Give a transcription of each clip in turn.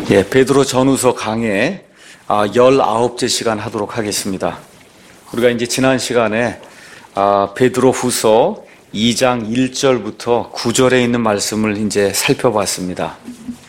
베드로 전후서 강의 19째 시간 하도록 하겠습니다. 우리가 이제 지난 시간에 베드로 후서 2장 1절부터 9절에 있는 말씀을 이제 살펴봤습니다.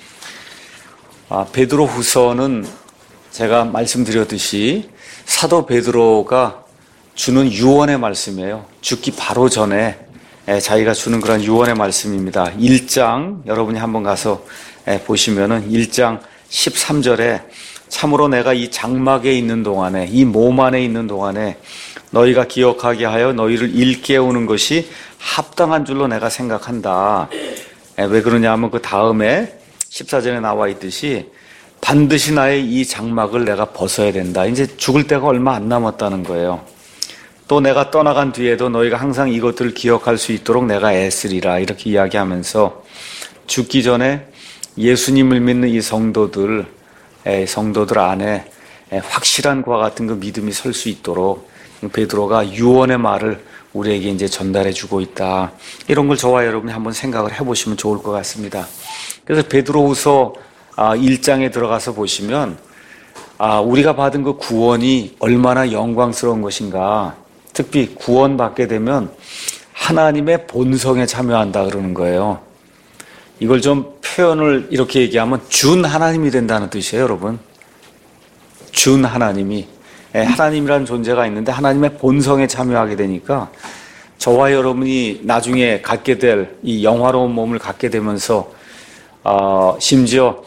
베드로 후서는 제가 말씀드렸듯이 사도 베드로가 주는 유언의 말씀이에요. 죽기 바로 전에 자기가 주는 그런 유언의 말씀입니다. 1장 여러분이 한번 가서 보시면은 1장 13절에 참으로 내가 이 장막에 있는 동안에 이 몸 안에 있는 동안에 너희가 기억하게 하여 너희를 일깨우는 것이 합당한 줄로 내가 생각한다. 왜 그러냐면 그 다음에 14절에 나와 있듯이 반드시 나의 이 장막을 내가 벗어야 된다. 이제 죽을 때가 얼마 안 남았다는 거예요. 또 내가 떠나간 뒤에도 너희가 항상 이것들을 기억할 수 있도록 내가 애쓰리라. 이렇게 이야기하면서 죽기 전에 예수님을 믿는 이 성도들 안에 확실한 그와 같은 그 믿음이 설 수 있도록 베드로가 유언의 말을 우리에게 이제 전달해 주고 있다. 이런 걸 저와 여러분이 한번 생각을 해보시면 좋을 것 같습니다. 그래서 베드로후서 1장에 들어가서 보시면 우리가 받은 그 구원이 얼마나 영광스러운 것인가. 특히 구원받게 되면 하나님의 본성에 참여한다 그러는 거예요. 이걸 좀 표현을 이렇게 얘기하면 준 하나님이 된다는 뜻이에요, 여러분. 준 하나님이. 하나님이라는 존재가 있는데 하나님의 본성에 참여하게 되니까 저와 여러분이 나중에 갖게 될 이 영화로운 몸을 갖게 되면서 심지어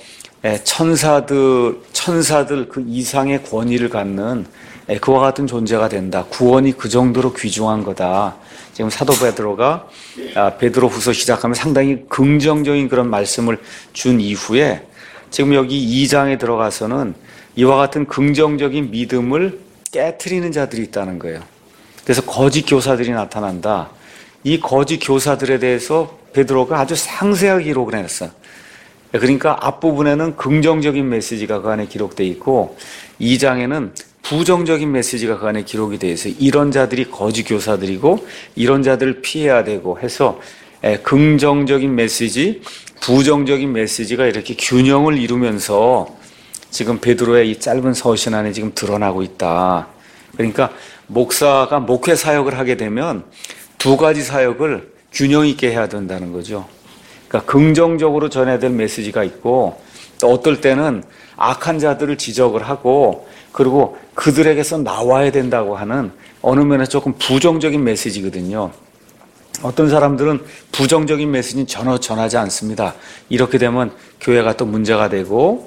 천사들 그 이상의 권위를 갖는 그와 같은 존재가 된다. 구원이 그 정도로 귀중한 거다. 지금 사도 베드로가 베드로 후서 시작하면 상당히 긍정적인 그런 말씀을 준 이후에 지금 여기 2장에 들어가서는 이와 같은 긍정적인 믿음을 깨트리는 자들이 있다는 거예요. 그래서 거짓 교사들이 나타난다. 이 거짓 교사들에 대해서 베드로가 아주 상세하게 기록을 해놨어요. 그러니까 앞부분에는 긍정적인 메시지가 그 안에 기록되어 있고 2장에는 부정적인 메시지가 그 안에 기록이 되어 있어요. 이런 자들이 거짓 교사들이고 이런 자들을 피해야 되고 해서 긍정적인 메시지, 부정적인 메시지가 이렇게 균형을 이루면서 지금 베드로의 이 짧은 서신 안에 지금 드러나고 있다. 그러니까 목사가 목회 사역을 하게 되면 두 가지 사역을 균형 있게 해야 된다는 거죠. 그러니까 긍정적으로 전해야 될 메시지가 있고 또 어떨 때는 악한 자들을 지적을 하고 그리고 그들에게서 나와야 된다고 하는 어느 면에 조금 부정적인 메시지거든요. 어떤 사람들은 부정적인 메시지는 전혀 전하지 않습니다. 이렇게 되면 교회가 또 문제가 되고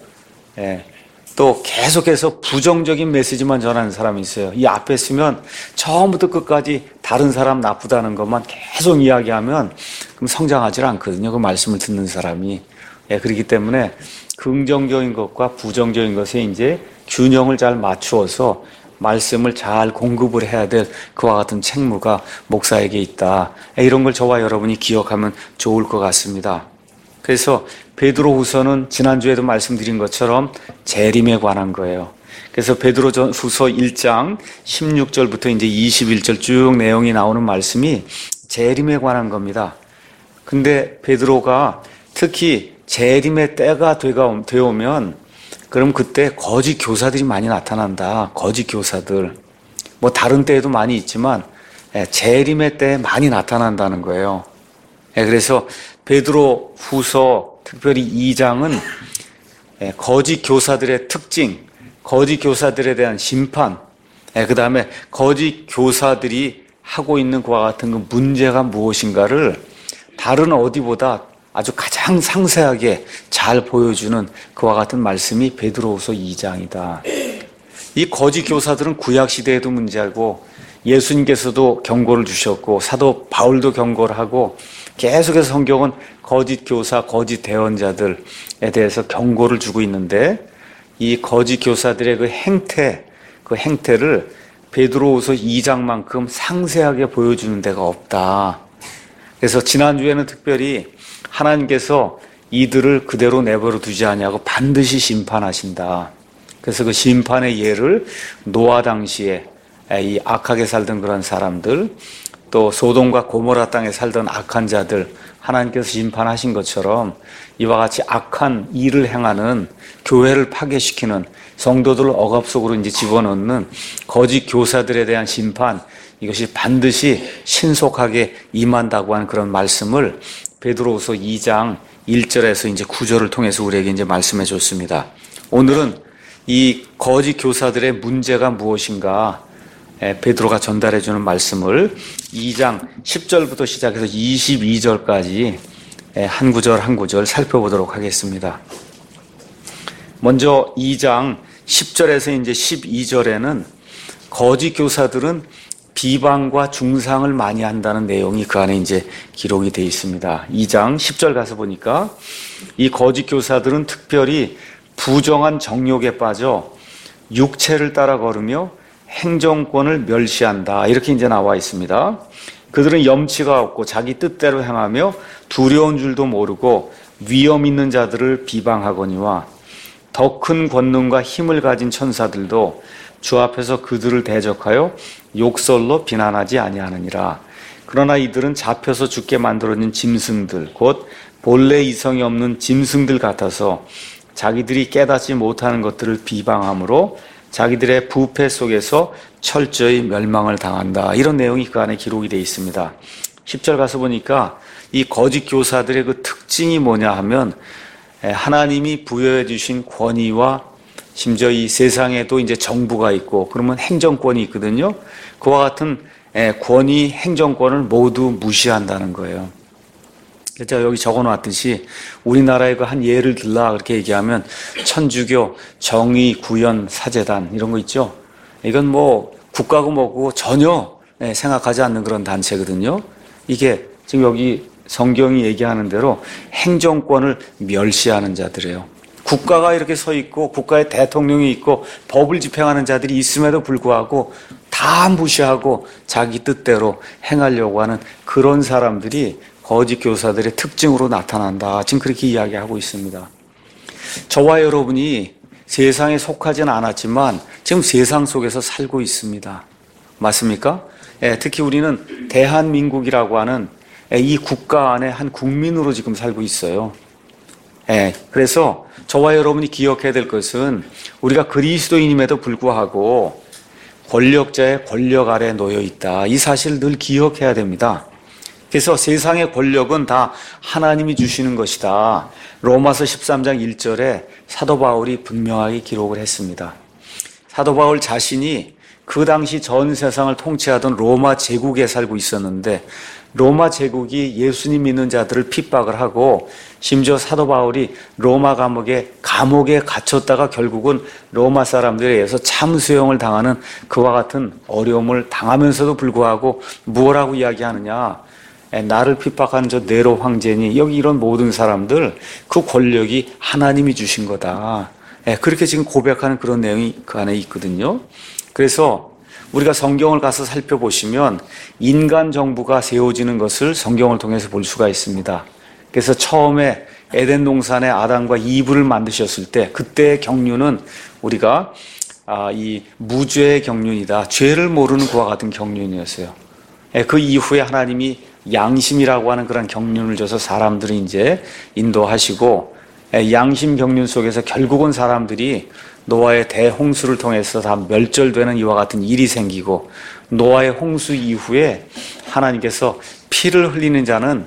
또 계속해서 부정적인 메시지만 전하는 사람이 있어요. 이 앞에 쓰면 처음부터 끝까지 다른 사람 나쁘다는 것만 계속 이야기하면 그럼 성장하지 않거든요. 그 말씀을 듣는 사람이. 그렇기 때문에 긍정적인 것과 부정적인 것에 이제 균형을 잘 맞추어서 말씀을 잘 공급을 해야 될 그와 같은 책무가 목사에게 있다. 이런 걸 저와 여러분이 기억하면 좋을 것 같습니다. 그래서 베드로 후서는 지난주에도 말씀드린 것처럼 재림에 관한 거예요. 그래서 베드로 후서 1장 16절부터 이제 21절 쭉 내용이 나오는 말씀이 재림에 관한 겁니다. 근데 베드로가 특히 재림의 때가 되어오면 그럼 그때 거짓 교사들이 많이 나타난다. 거짓 교사들. 뭐 다른 때에도 많이 있지만 재림의 때에 많이 나타난다는 거예요. 그래서 베드로 후서 특별히 2장은 거짓 교사들의 특징, 거짓 교사들에 대한 심판, 그 다음에 거짓 교사들이 하고 있는 그와 같은 그 문제가 무엇인가를 다른 어디보다 아주 가장 상세하게 잘 보여주는 그와 같은 말씀이 베드로후서 2장이다. 이 거짓 교사들은 구약시대에도 문제고 예수님께서도 경고를 주셨고 사도 바울도 경고를 하고 계속해서 성경은 거짓 교사, 거짓 대언자들에 대해서 경고를 주고 있는데 이 거짓 교사들의 그 행태를 베드로후서 2장만큼 상세하게 보여주는 데가 없다. 그래서 지난주에는 특별히 하나님께서 이들을 그대로 내버려 두지 아니하고 반드시 심판하신다. 그래서 그 심판의 예를 노아 당시에 이 악하게 살던 그런 사람들 또 소돔과 고모라 땅에 살던 악한 자들 하나님께서 심판하신 것처럼 이와 같이 악한 일을 행하는, 교회를 파괴시키는, 성도들을 억압 속으로 이제 집어넣는 거짓 교사들에 대한 심판, 이것이 반드시 신속하게 임한다고 하는 그런 말씀을 베드로후서 2장 1절에서 이제 9절을 통해서 우리에게 이제 말씀해 줬습니다. 오늘은 이 거짓 교사들의 문제가 무엇인가, 베드로가 전달해 주는 말씀을 2장 10절부터 시작해서 22절까지 한 구절 한 구절 살펴보도록 하겠습니다. 먼저 2장 10절에서 이제 12절에는 거짓 교사들은 비방과 중상을 많이 한다는 내용이 그 안에 이제 기록이 되어 있습니다. 2장 10절 가서 보니까 이 거짓 교사들은 특별히 부정한 정욕에 빠져 육체를 따라 걸으며 행정권을 멸시한다. 이렇게 이제 나와 있습니다. 그들은 염치가 없고 자기 뜻대로 행하며 두려운 줄도 모르고 위엄 있는 자들을 비방하거니와 더 큰 권능과 힘을 가진 천사들도 주 앞에서 그들을 대적하여 욕설로 비난하지 아니하느니라. 그러나 이들은 잡혀서 죽게 만들어진 짐승들, 곧 본래 이성이 없는 짐승들 같아서 자기들이 깨닫지 못하는 것들을 비방함으로 자기들의 부패 속에서 철저히 멸망을 당한다. 이런 내용이 그 안에 기록이 되어 있습니다. 10절 가서 보니까 이 거짓 교사들의 그 특징이 뭐냐 하면 하나님이 부여해 주신 권위와 심지어 이 세상에도 이제 정부가 있고 그러면 행정권이 있거든요. 그와 같은 권위, 행정권을 모두 무시한다는 거예요. 제가 여기 적어놨듯이 우리나라의 그 한 예를 들라 그렇게 얘기하면 천주교, 정의, 구현, 사제단 이런 거 있죠. 이건 뭐 국가고 뭐고 전혀 생각하지 않는 그런 단체거든요. 이게 지금 여기 성경이 얘기하는 대로 행정권을 멸시하는 자들이에요. 국가가 이렇게 서 있고 국가의 대통령이 있고 법을 집행하는 자들이 있음에도 불구하고 다 무시하고 자기 뜻대로 행하려고 하는 그런 사람들이 거짓 교사들의 특징으로 나타난다. 지금 그렇게 이야기하고 있습니다. 저와 여러분이 세상에 속하지는 않았지만 지금 세상 속에서 살고 있습니다. 맞습니까? 특히 우리는 대한민국이라고 하는 이 국가 안에 한 국민으로 지금 살고 있어요. 그래서 저와 여러분이 기억해야 될 것은 우리가 그리스도인임에도 불구하고 권력자의 권력 아래 놓여 있다. 이 사실을 늘 기억해야 됩니다. 그래서 세상의 권력은 다 하나님이 주시는 것이다. 로마서 13장 1절에 사도 바울이 분명하게 기록을 했습니다. 사도 바울 자신이 그 당시 전 세상을 통치하던 로마 제국에 살고 있었는데 로마 제국이 예수님 믿는 자들을 핍박을 하고 심지어 사도 바울이 로마 감옥에 갇혔다가 결국은 로마 사람들에 의해서 참수형을 당하는 그와 같은 어려움을 당하면서도 불구하고 뭐라고 이야기하느냐. 나를 핍박하는 저 네로 황제니 여기 이런 모든 사람들 그 권력이 하나님이 주신 거다. 그렇게 지금 고백하는 그런 내용이 그 안에 있거든요. 그래서 우리가 성경을 가서 살펴보시면 인간 정부가 세워지는 것을 성경을 통해서 볼 수가 있습니다. 그래서 처음에 에덴 동산에 아담과 이브를 만드셨을 때 그때의 경륜은 우리가 이 무죄의 경륜이다. 죄를 모르는 그와 같은 경륜이었어요. 그 이후에 하나님이 양심이라고 하는 그런 경륜을 줘서 사람들이 이제 인도하시고 양심 경륜 속에서 결국은 사람들이 노아의 대홍수를 통해서 다 멸절되는 이와 같은 일이 생기고 노아의 홍수 이후에 하나님께서 피를 흘리는 자는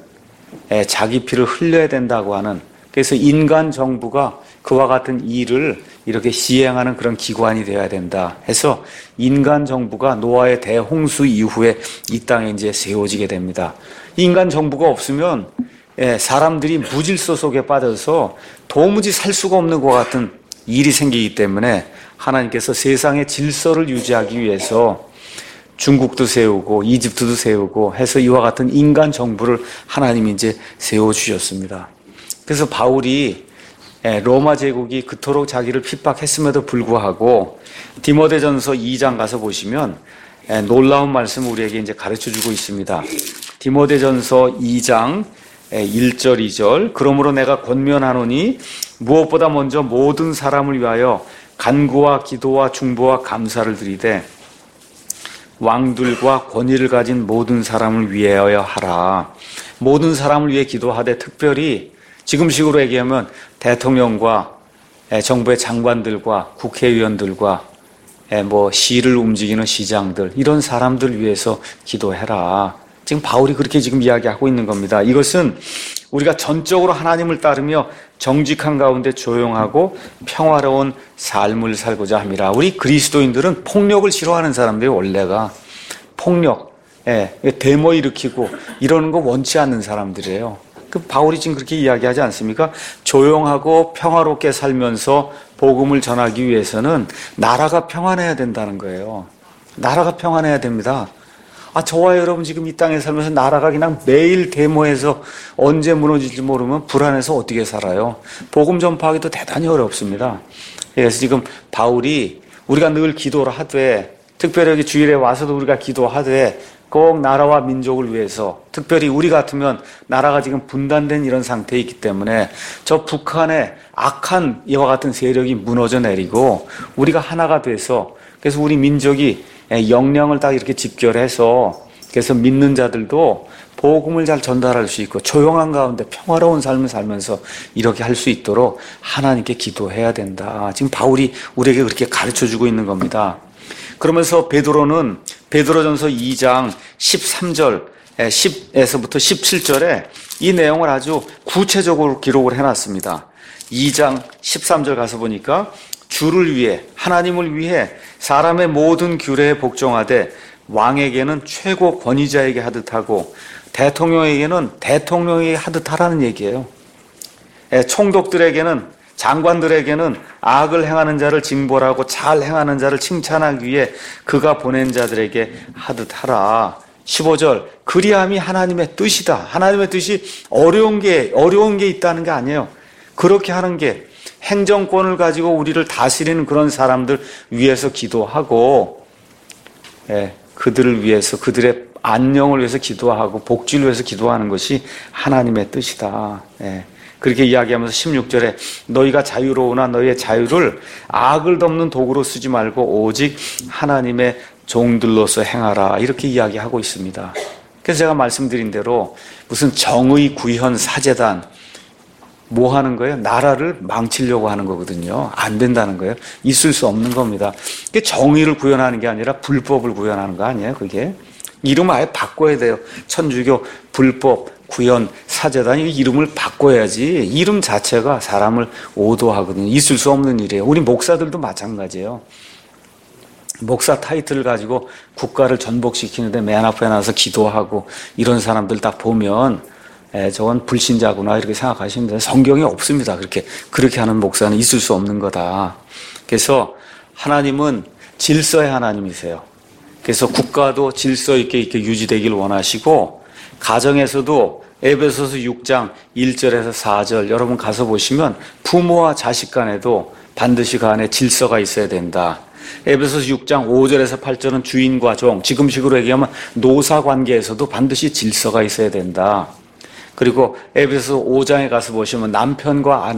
자기 피를 흘려야 된다고 하는 그래서 인간 정부가 그와 같은 일을 이렇게 시행하는 그런 기관이 되어야 된다 해서 인간 정부가 노아의 대홍수 이후에 이 땅에 이제 세워지게 됩니다. 인간 정부가 없으면 사람들이 무질서 속에 빠져서 도무지 살 수가 없는 것 같은 일이 생기기 때문에 하나님께서 세상의 질서를 유지하기 위해서 중국도 세우고 이집트도 세우고 해서 이와 같은 인간 정부를 하나님이 이제 세워주셨습니다. 그래서 바울이 로마 제국이 그토록 자기를 핍박했음에도 불구하고 디모데전서 2장 가서 보시면 놀라운 말씀을 우리에게 이제 가르쳐 주고 있습니다. 디모데전서 2장 1절 2절 그러므로 내가 권면하노니 무엇보다 먼저 모든 사람을 위하여 간구와 기도와 중보와 감사를 드리되 왕들과 권위를 가진 모든 사람을 위하여 하라. 모든 사람을 위해 기도하되 특별히 지금식으로 얘기하면 대통령과 정부의 장관들과 국회의원들과 시를 움직이는 시장들 이런 사람들 위해서 기도해라. 지금 바울이 그렇게 지금 이야기하고 있는 겁니다. 이것은 우리가 전적으로 하나님을 따르며 정직한 가운데 조용하고 평화로운 삶을 살고자 함이라. 우리 그리스도인들은 폭력을 싫어하는 사람들이 원래가 폭력, 데모 일으키고 이러는 거 원치 않는 사람들이에요. 그 바울이 지금 그렇게 이야기하지 않습니까? 조용하고 평화롭게 살면서 복음을 전하기 위해서는 나라가 평안해야 된다는 거예요. 나라가 평안해야 됩니다. 저와 여러분 지금 이 땅에 살면서 나라가 그냥 매일 데모해서 언제 무너질지 모르면 불안해서 어떻게 살아요? 복음 전파하기도 대단히 어렵습니다. 그래서 지금 바울이 우리가 늘 기도를 하되, 특별히 여기 주일에 와서도 우리가 기도하되 꼭 나라와 민족을 위해서, 특별히 우리 같으면 나라가 지금 분단된 이런 상태에 있기 때문에 저 북한의 악한 이와 같은 세력이 무너져 내리고 우리가 하나가 돼서, 그래서 우리 민족이 역량을 딱 이렇게 집결해서, 그래서 믿는 자들도 복음을 잘 전달할 수 있고 조용한 가운데 평화로운 삶을 살면서 이렇게 할 수 있도록 하나님께 기도해야 된다. 지금 바울이 우리에게 그렇게 가르쳐주고 있는 겁니다. 그러면서 베드로는 베드로전서 2장 13절 10에서부터 17절에 이 내용을 아주 구체적으로 기록을 해놨습니다. 2장 13절 가서 보니까 주를 위해, 하나님을 위해 사람의 모든 규례에 복종하되 왕에게는 최고 권위자에게 하듯 하고 대통령에게는 대통령에게 하듯 하라는 얘기예요. 총독들에게는, 장관들에게는 악을 행하는 자를 징벌하고 잘 행하는 자를 칭찬하기 위해 그가 보낸 자들에게 하듯 하라. 15절, 그리함이 하나님의 뜻이다. 하나님의 뜻이 어려운 게 있다는 게 아니에요. 그렇게 하는 게, 행정권을 가지고 우리를 다스리는 그런 사람들 위해서 기도하고, 그들을 위해서, 그들의 안녕을 위해서 기도하고 복지를 위해서 기도하는 것이 하나님의 뜻이다. 그렇게 이야기하면서 16절에 너희가 자유로우나 너희의 자유를 악을 덮는 도구로 쓰지 말고 오직 하나님의 종들로서 행하라. 이렇게 이야기하고 있습니다. 그래서 제가 말씀드린 대로 무슨 정의 구현 사제단 뭐 하는 거예요? 나라를 망치려고 하는 거거든요. 안 된다는 거예요. 있을 수 없는 겁니다. 그게 정의를 구현하는 게 아니라 불법을 구현하는 거 아니에요? 그게 이름을 아예 바꿔야 돼요. 천주교 불법 구현 사제단, 이 이름을 바꿔야지. 이름 자체가 사람을 오도하거든요. 있을 수 없는 일이에요. 우리 목사들도 마찬가지예요. 목사 타이틀을 가지고 국가를 전복시키는데 맨 앞에 나와서 기도하고 이런 사람들 딱 보면 저건 불신자구나 이렇게 생각하시면 돼요. 성경에 없습니다. 그렇게 하는 목사는 있을 수 없는 거다. 그래서 하나님은 질서의 하나님이세요. 그래서 국가도 질서 있게 유지되길 원하시고, 가정에서도 에베소서 6장 1절에서 4절 여러분 가서 보시면 부모와 자식 간에도 반드시 그 안에 질서가 있어야 된다. 에베소서 6장 5절에서 8절은 주인과 종, 지금식으로 얘기하면 노사 관계에서도 반드시 질서가 있어야 된다. 그리고 에베소서 5장에 가서 보시면 남편과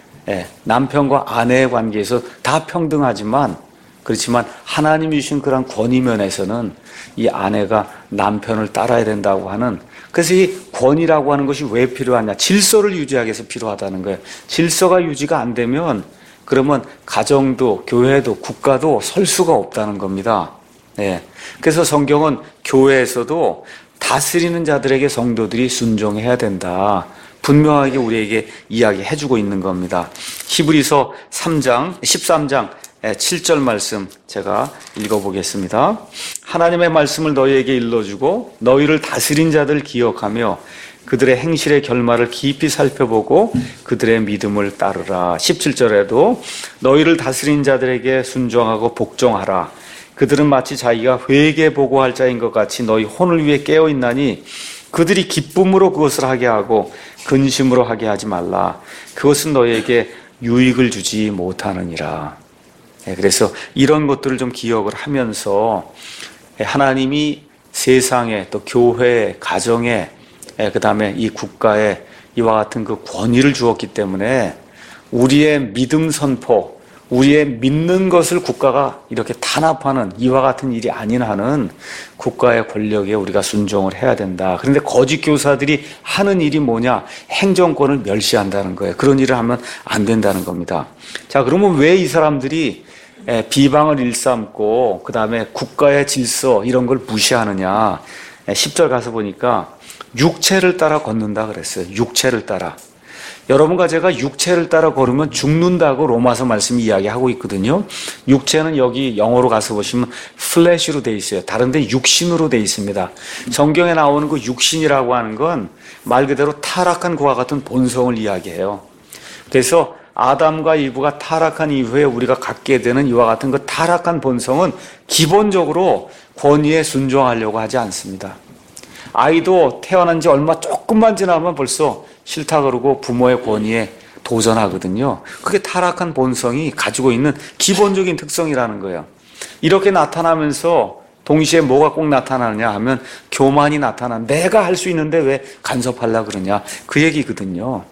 아내의 관계에서 다 평등하지만, 그렇지만 하나님이 주신 그런 권위면에서는 이 아내가 남편을 따라야 된다고 하는, 그래서 이 권위라고 하는 것이 왜 필요하냐? 질서를 유지하기 위해서 필요하다는 거예요. 질서가 유지가 안 되면 그러면 가정도 교회도 국가도 설 수가 없다는 겁니다. 그래서 성경은 교회에서도 다스리는 자들에게 성도들이 순종해야 된다. 분명하게 우리에게 이야기해주고 있는 겁니다. 히브리서 13장 7절 말씀 제가 읽어보겠습니다. 하나님의 말씀을 너희에게 일러주고 너희를 다스린 자들 기억하며 그들의 행실의 결말을 깊이 살펴보고 그들의 믿음을 따르라. 17절에도 너희를 다스린 자들에게 순종하고 복종하라. 그들은 마치 자기가 회개 보고할 자인 것 같이 너희 혼을 위해 깨어있나니 그들이 기쁨으로 그것을 하게 하고 근심으로 하게 하지 말라. 그것은 너희에게 유익을 주지 못하느니라. 그래서 이런 것들을 좀 기억을 하면서 하나님이 세상에 또 교회에 가정에 그 다음에 이 국가에 이와 같은 그 권위를 주었기 때문에 우리의 믿음 선포, 우리의 믿는 것을 국가가 이렇게 탄압하는 이와 같은 일이 아닌 한은 국가의 권력에 우리가 순종을 해야 된다. 그런데 거짓 교사들이 하는 일이 뭐냐? 행정권을 멸시한다는 거예요. 그런 일을 하면 안 된다는 겁니다. 자, 그러면 왜 이 사람들이 비방을 일삼고 그 다음에 국가의 질서 이런 걸 무시하느냐? 10절 가서 보니까 육체를 따라 걷는다 그랬어요. 육체를 따라. 여러분과 제가 육체를 따라 걸으면 죽는다고 로마서 말씀이 이야기하고 있거든요. 육체는 여기 영어로 가서 보시면 flesh로 돼 있어요. 다른 데 육신으로 돼 있습니다. 성경에 나오는 그 육신이라고 하는 건 말 그대로 타락한 그와 같은 본성을 이야기해요. 그래서 아담과 이브가 타락한 이후에 우리가 갖게 되는 이와 같은 그 타락한 본성은 기본적으로 권위에 순종하려고 하지 않습니다. 아이도 태어난 지 얼마 조금만 지나면 벌써 싫다 그러고 부모의 권위에 도전하거든요. 그게 타락한 본성이 가지고 있는 기본적인 특성이라는 거예요. 이렇게 나타나면서 동시에 뭐가 꼭 나타나느냐 하면 교만이 나타나. 내가 할 수 있는데 왜 간섭하려고 그러냐. 그 얘기거든요.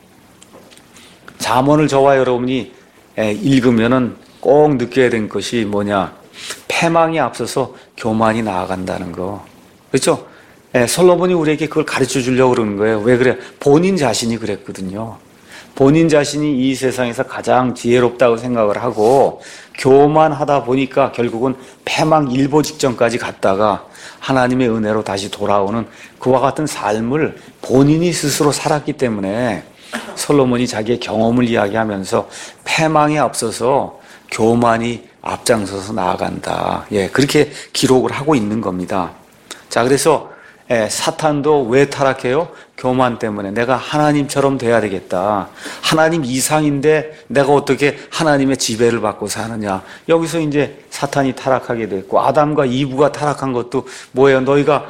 잠언을 저와 여러분이 읽으면은 꼭 느껴야 될 것이 뭐냐. 패망이 앞서서 교만이 나아간다는 거. 그렇죠? 솔로몬이 우리에게 그걸 가르쳐 주려고 그러는 거예요. 왜 그래? 본인 자신이 그랬거든요. 본인 자신이 이 세상에서 가장 지혜롭다고 생각을 하고 교만하다 보니까 결국은 패망 일보 직전까지 갔다가 하나님의 은혜로 다시 돌아오는 그와 같은 삶을 본인이 스스로 살았기 때문에 솔로몬이 자기의 경험을 이야기하면서 패망에 앞서서 교만이 앞장서서 나아간다. 그렇게 기록을 하고 있는 겁니다. 자, 그래서 사탄도 왜 타락해요? 교만 때문에. 내가 하나님처럼 돼야 되겠다. 하나님 이상인데 내가 어떻게 하나님의 지배를 받고 사느냐. 여기서 이제 사탄이 타락하게 됐고 아담과 이브가 타락한 것도 뭐예요? 너희가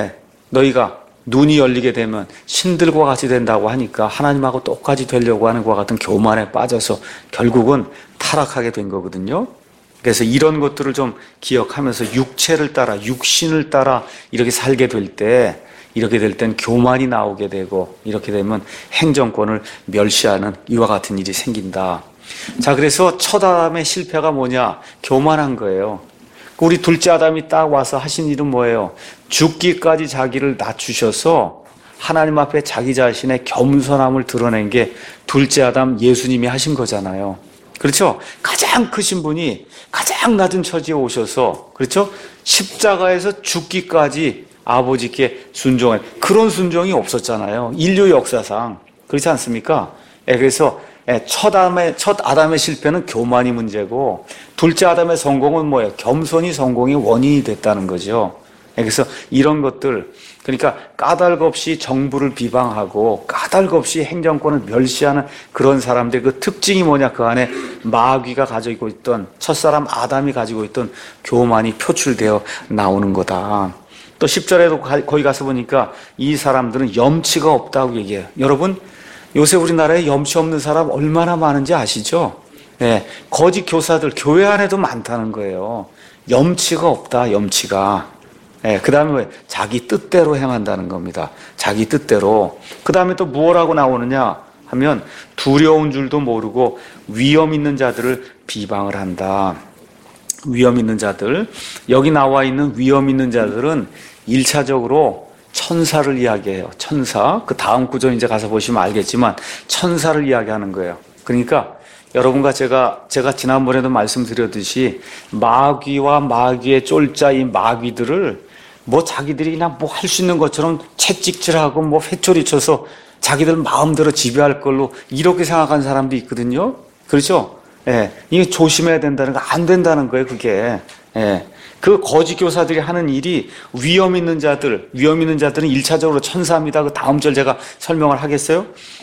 눈이 열리게 되면 신들과 같이 된다고 하니까 하나님하고 똑같이 되려고 하는 것과 같은 교만에 빠져서 결국은 타락하게 된 거거든요. 그래서 이런 것들을 좀 기억하면서 육체를 따라 육신을 따라 이렇게 살게 될 때 이렇게 될 땐 교만이 나오게 되고 이렇게 되면 행정권을 멸시하는 이와 같은 일이 생긴다. 자, 그래서 첫 아담의 실패가 뭐냐? 교만한 거예요. 우리 둘째 아담이 딱 와서 하신 일은 뭐예요? 죽기까지 자기를 낮추셔서 하나님 앞에 자기 자신의 겸손함을 드러낸 게 둘째 아담 예수님이 하신 거잖아요. 그렇죠? 가장 크신 분이 가장 낮은 처지에 오셔서, 그렇죠? 십자가에서 죽기까지 아버지께 순종해. 그런 순종이 없었잖아요. 인류 역사상. 그렇지 않습니까? 그래서 첫 아담의 실패는 교만이 문제고, 둘째 아담의 성공은 뭐예요? 겸손이 성공의 원인이 됐다는 거죠. 그래서 이런 것들, 그러니까 까닭 없이 정부를 비방하고 까닭 없이 행정권을 멸시하는 그런 사람들의 그 특징이 뭐냐? 그 안에 마귀가 가지고 있던, 첫사람 아담이 가지고 있던 교만이 표출되어 나오는 거다. 또 10절에도 거기 가서 보니까 이 사람들은 염치가 없다고 얘기해요. 여러분, 요새 우리나라에 염치 없는 사람 얼마나 많은지 아시죠? 거짓 교사들 교회 안에도 많다는 거예요. 염치가 없다, 염치가. 그 다음에 왜? 자기 뜻대로 행한다는 겁니다. 자기 뜻대로. 그 다음에 또 무엇하고 나오느냐 하면 두려운 줄도 모르고 위험 있는 자들을 비방을 한다. 위험 있는 자들. 여기 나와 있는 위험 있는 자들은 1차적으로 천사를 이야기해요. 천사. 그 다음 구절 이제 가서 보시면 알겠지만 천사를 이야기하는 거예요. 그러니까 여러분과 제가 지난번에도 말씀드렸듯이 마귀와 마귀의 쫄자 이 마귀들을 뭐 자기들이 그냥 뭐 할 수 있는 것처럼 채찍질하고 뭐 회초리 쳐서 자기들 마음대로 지배할 걸로 이렇게 생각한 사람도 있거든요. 그렇죠? 이게 조심해야 된다는 거, 안 된다는 거예요, 그게. 그 거짓 교사들이 하는 일이 위험 있는 자들은 1차적으로 천사입니다. 그 다음 절 제가 설명을 하겠어요?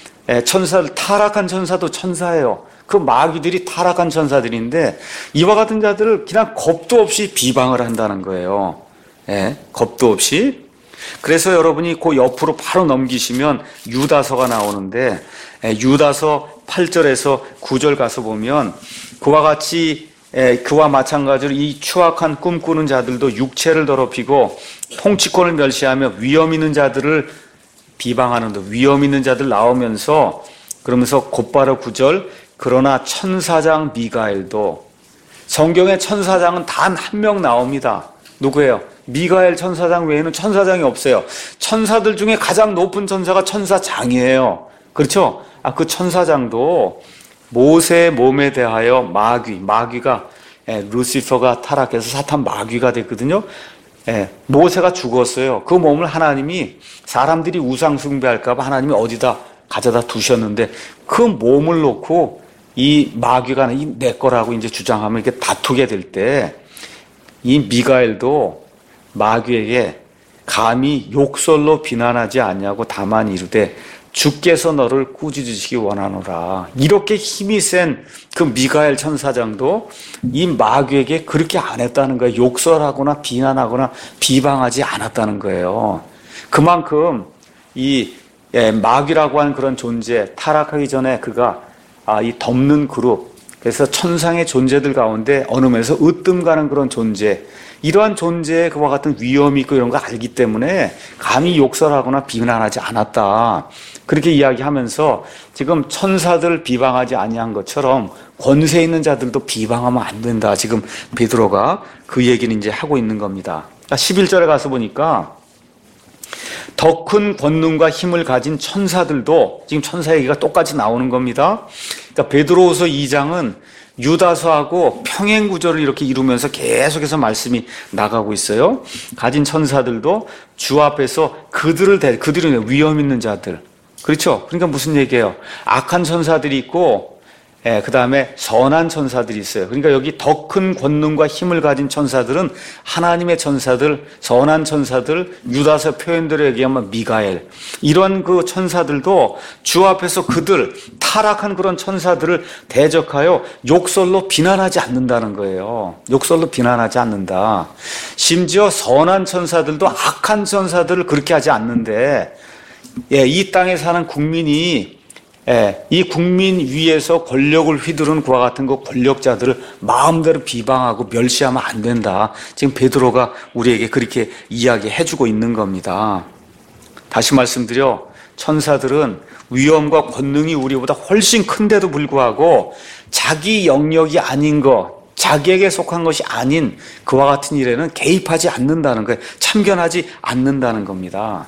타락한 천사도 천사예요. 그 마귀들이 타락한 천사들인데 이와 같은 자들을 그냥 겁도 없이 비방을 한다는 거예요. 겁도 없이. 그래서 여러분이 그 옆으로 바로 넘기시면 유다서가 나오는데 유다서 8절에서 9절 가서 보면 그와 같이 그와 마찬가지로 이 추악한 꿈꾸는 자들도 육체를 더럽히고 통치권을 멸시하며 위험 있는 자들을 비방하는데 위험 있는 자들 나오면서 그러면서 곧바로 9절 그러나 천사장 미가엘도, 성경에 천사장은 단 한 명 나옵니다. 누구예요? 미가엘 천사장 외에는 천사장이 없어요. 천사들 중에 가장 높은 천사가 천사장이에요. 그렇죠? 그 천사장도 모세의 몸에 대하여 마귀가 루시퍼가 타락해서 사탄 마귀가 됐거든요. 모세가 죽었어요. 그 몸을 하나님이, 사람들이 우상 숭배할까 봐 하나님이 어디다 가져다 두셨는데, 그 몸을 놓고 이 마귀가 내 거라고 이제 주장하면 이렇게 다투게 될 때, 이 미가엘도 마귀에게 감히 욕설로 비난하지 않냐고 다만 이르되 주께서 너를 꾸짖으시기 원하노라. 이렇게 힘이 센 그 미가엘 천사장도 이 마귀에게 그렇게 안 했다는 거예요. 욕설하거나 비난하거나 비방하지 않았다는 거예요. 그만큼 이 마귀라고 하는 그런 존재, 타락하기 전에 그가 이 덮는 그룹, 그래서 천상의 존재들 가운데 어느 면에서 으뜸가는 그런 존재, 이러한 존재에 그와 같은 위험이 있고 이런 거 알기 때문에 감히 욕설하거나 비난하지 않았다. 그렇게 이야기하면서 지금 천사들을 비방하지 아니한 것처럼 권세 있는 자들도 비방하면 안 된다. 지금 베드로가 그 얘기를 이제 하고 있는 겁니다. 11절에 가서 보니까 더 큰 권능과 힘을 가진 천사들도, 지금 천사 얘기가 똑같이 나오는 겁니다. 그러니까 베드로후서 2장은 유다서하고 평행 구조를 이렇게 이루면서 계속해서 말씀이 나가고 있어요. 가진 천사들도 주 앞에서 그들은 위험 있는 자들. 그렇죠? 그러니까 무슨 얘기예요? 악한 천사들이 있고, 그 다음에 선한 천사들이 있어요. 그러니까 여기 더 큰 권능과 힘을 가진 천사들은 하나님의 천사들, 선한 천사들, 유다서 표현대로 얘기하면 미가엘. 이런 그 천사들도 주 앞에서 그들, 타락한 그런 천사들을 대적하여 욕설로 비난하지 않는다는 거예요. 욕설로 비난하지 않는다. 심지어 선한 천사들도 악한 천사들을 그렇게 하지 않는데, 이 땅에 사는 국민이 이 국민 위에서 권력을 휘두르는 그와 같은 그 권력자들을 마음대로 비방하고 멸시하면 안 된다. 지금 베드로가 우리에게 그렇게 이야기해주고 있는 겁니다. 다시 말씀드려, 천사들은 위엄과 권능이 우리보다 훨씬 큰데도 불구하고 자기 영역이 아닌 것, 자기에게 속한 것이 아닌 그와 같은 일에는 개입하지 않는다는 거예요. 참견하지 않는다는 겁니다.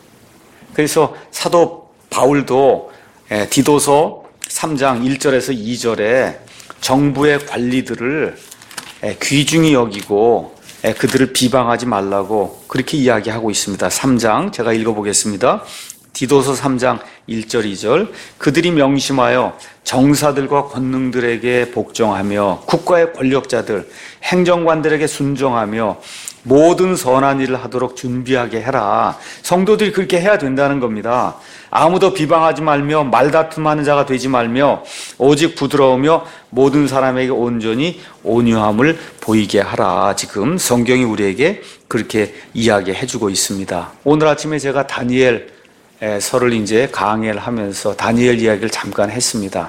그래서 사도 바울도 디도서 3장 1절에서 2절에 정부의 관리들을 귀중히 여기고 그들을 비방하지 말라고 그렇게 이야기하고 있습니다. 3장 제가 읽어보겠습니다. 디도서 3장 1절 2절 그들이 명심하여 정사들과 권능들에게 복종하며 국가의 권력자들, 행정관들에게 순종하며 모든 선한 일을 하도록 준비하게 해라. 성도들이 그렇게 해야 된다는 겁니다. 아무도 비방하지 말며 말다툼하는 자가 되지 말며 오직 부드러우며 모든 사람에게 온전히 온유함을 보이게 하라. 지금 성경이 우리에게 그렇게 이야기해주고 있습니다. 오늘 아침에 제가 다니엘 서를 이제 강의를 하면서 다니엘 이야기를 잠깐 했습니다.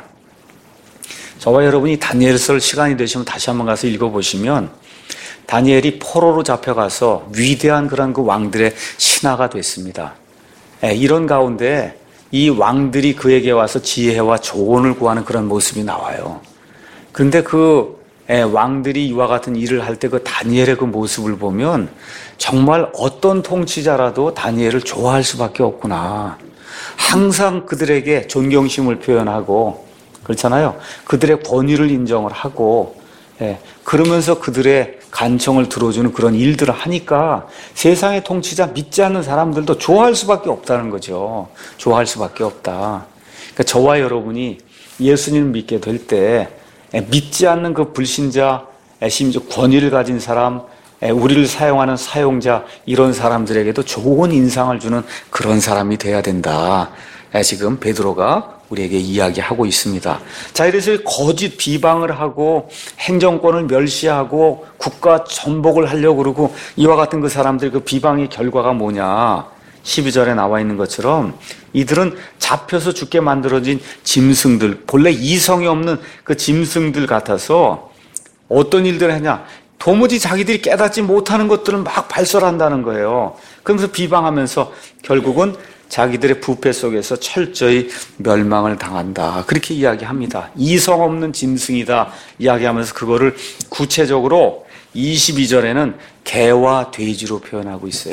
저와 여러분이 다니엘서를 시간이 되시면 다시 한번 가서 읽어보시면 다니엘이 포로로 잡혀가서 위대한 그런 그 왕들의 신하가 됐습니다. 이런 가운데 이 왕들이 그에게 와서 지혜와 조언을 구하는 그런 모습이 나와요. 그런데 그 왕들이 이와 같은 일을 할 때 그 다니엘의 그 모습을 보면 정말 어떤 통치자라도 다니엘을 좋아할 수밖에 없구나. 항상 그들에게 존경심을 표현하고 그렇잖아요. 그들의 권위를 인정을 하고 그러면서 그들의 간청을 들어주는 그런 일들을 하니까 세상의 통치자 믿지 않는 사람들도 좋아할 수밖에 없다는 거죠. 좋아할 수밖에 없다. 그러니까 저와 여러분이 예수님을 믿게 될 때 믿지 않는 그 불신자, 심지어 권위를 가진 사람, 우리를 사용하는 사용자, 이런 사람들에게도 좋은 인상을 주는 그런 사람이 돼야 된다. 지금 베드로가 우리에게 이야기하고 있습니다. 자, 이래서 거짓 비방을 하고 행정권을 멸시하고 국가 전복을 하려고 그러고 이와 같은 그 사람들 그 비방의 결과가 뭐냐? 12절에 나와 있는 것처럼 이들은 잡혀서 죽게 만들어진 짐승들, 본래 이성이 없는 그 짐승들 같아서 어떤 일들을 하냐? 도무지 자기들이 깨닫지 못하는 것들을 막 발설한다는 거예요. 그러면서 비방하면서 결국은 자기들의 부패 속에서 철저히 멸망을 당한다. 그렇게 이야기합니다. 이성 없는 짐승이다 이야기하면서 그거를 구체적으로 22절에는 개와 돼지로 표현하고 있어요.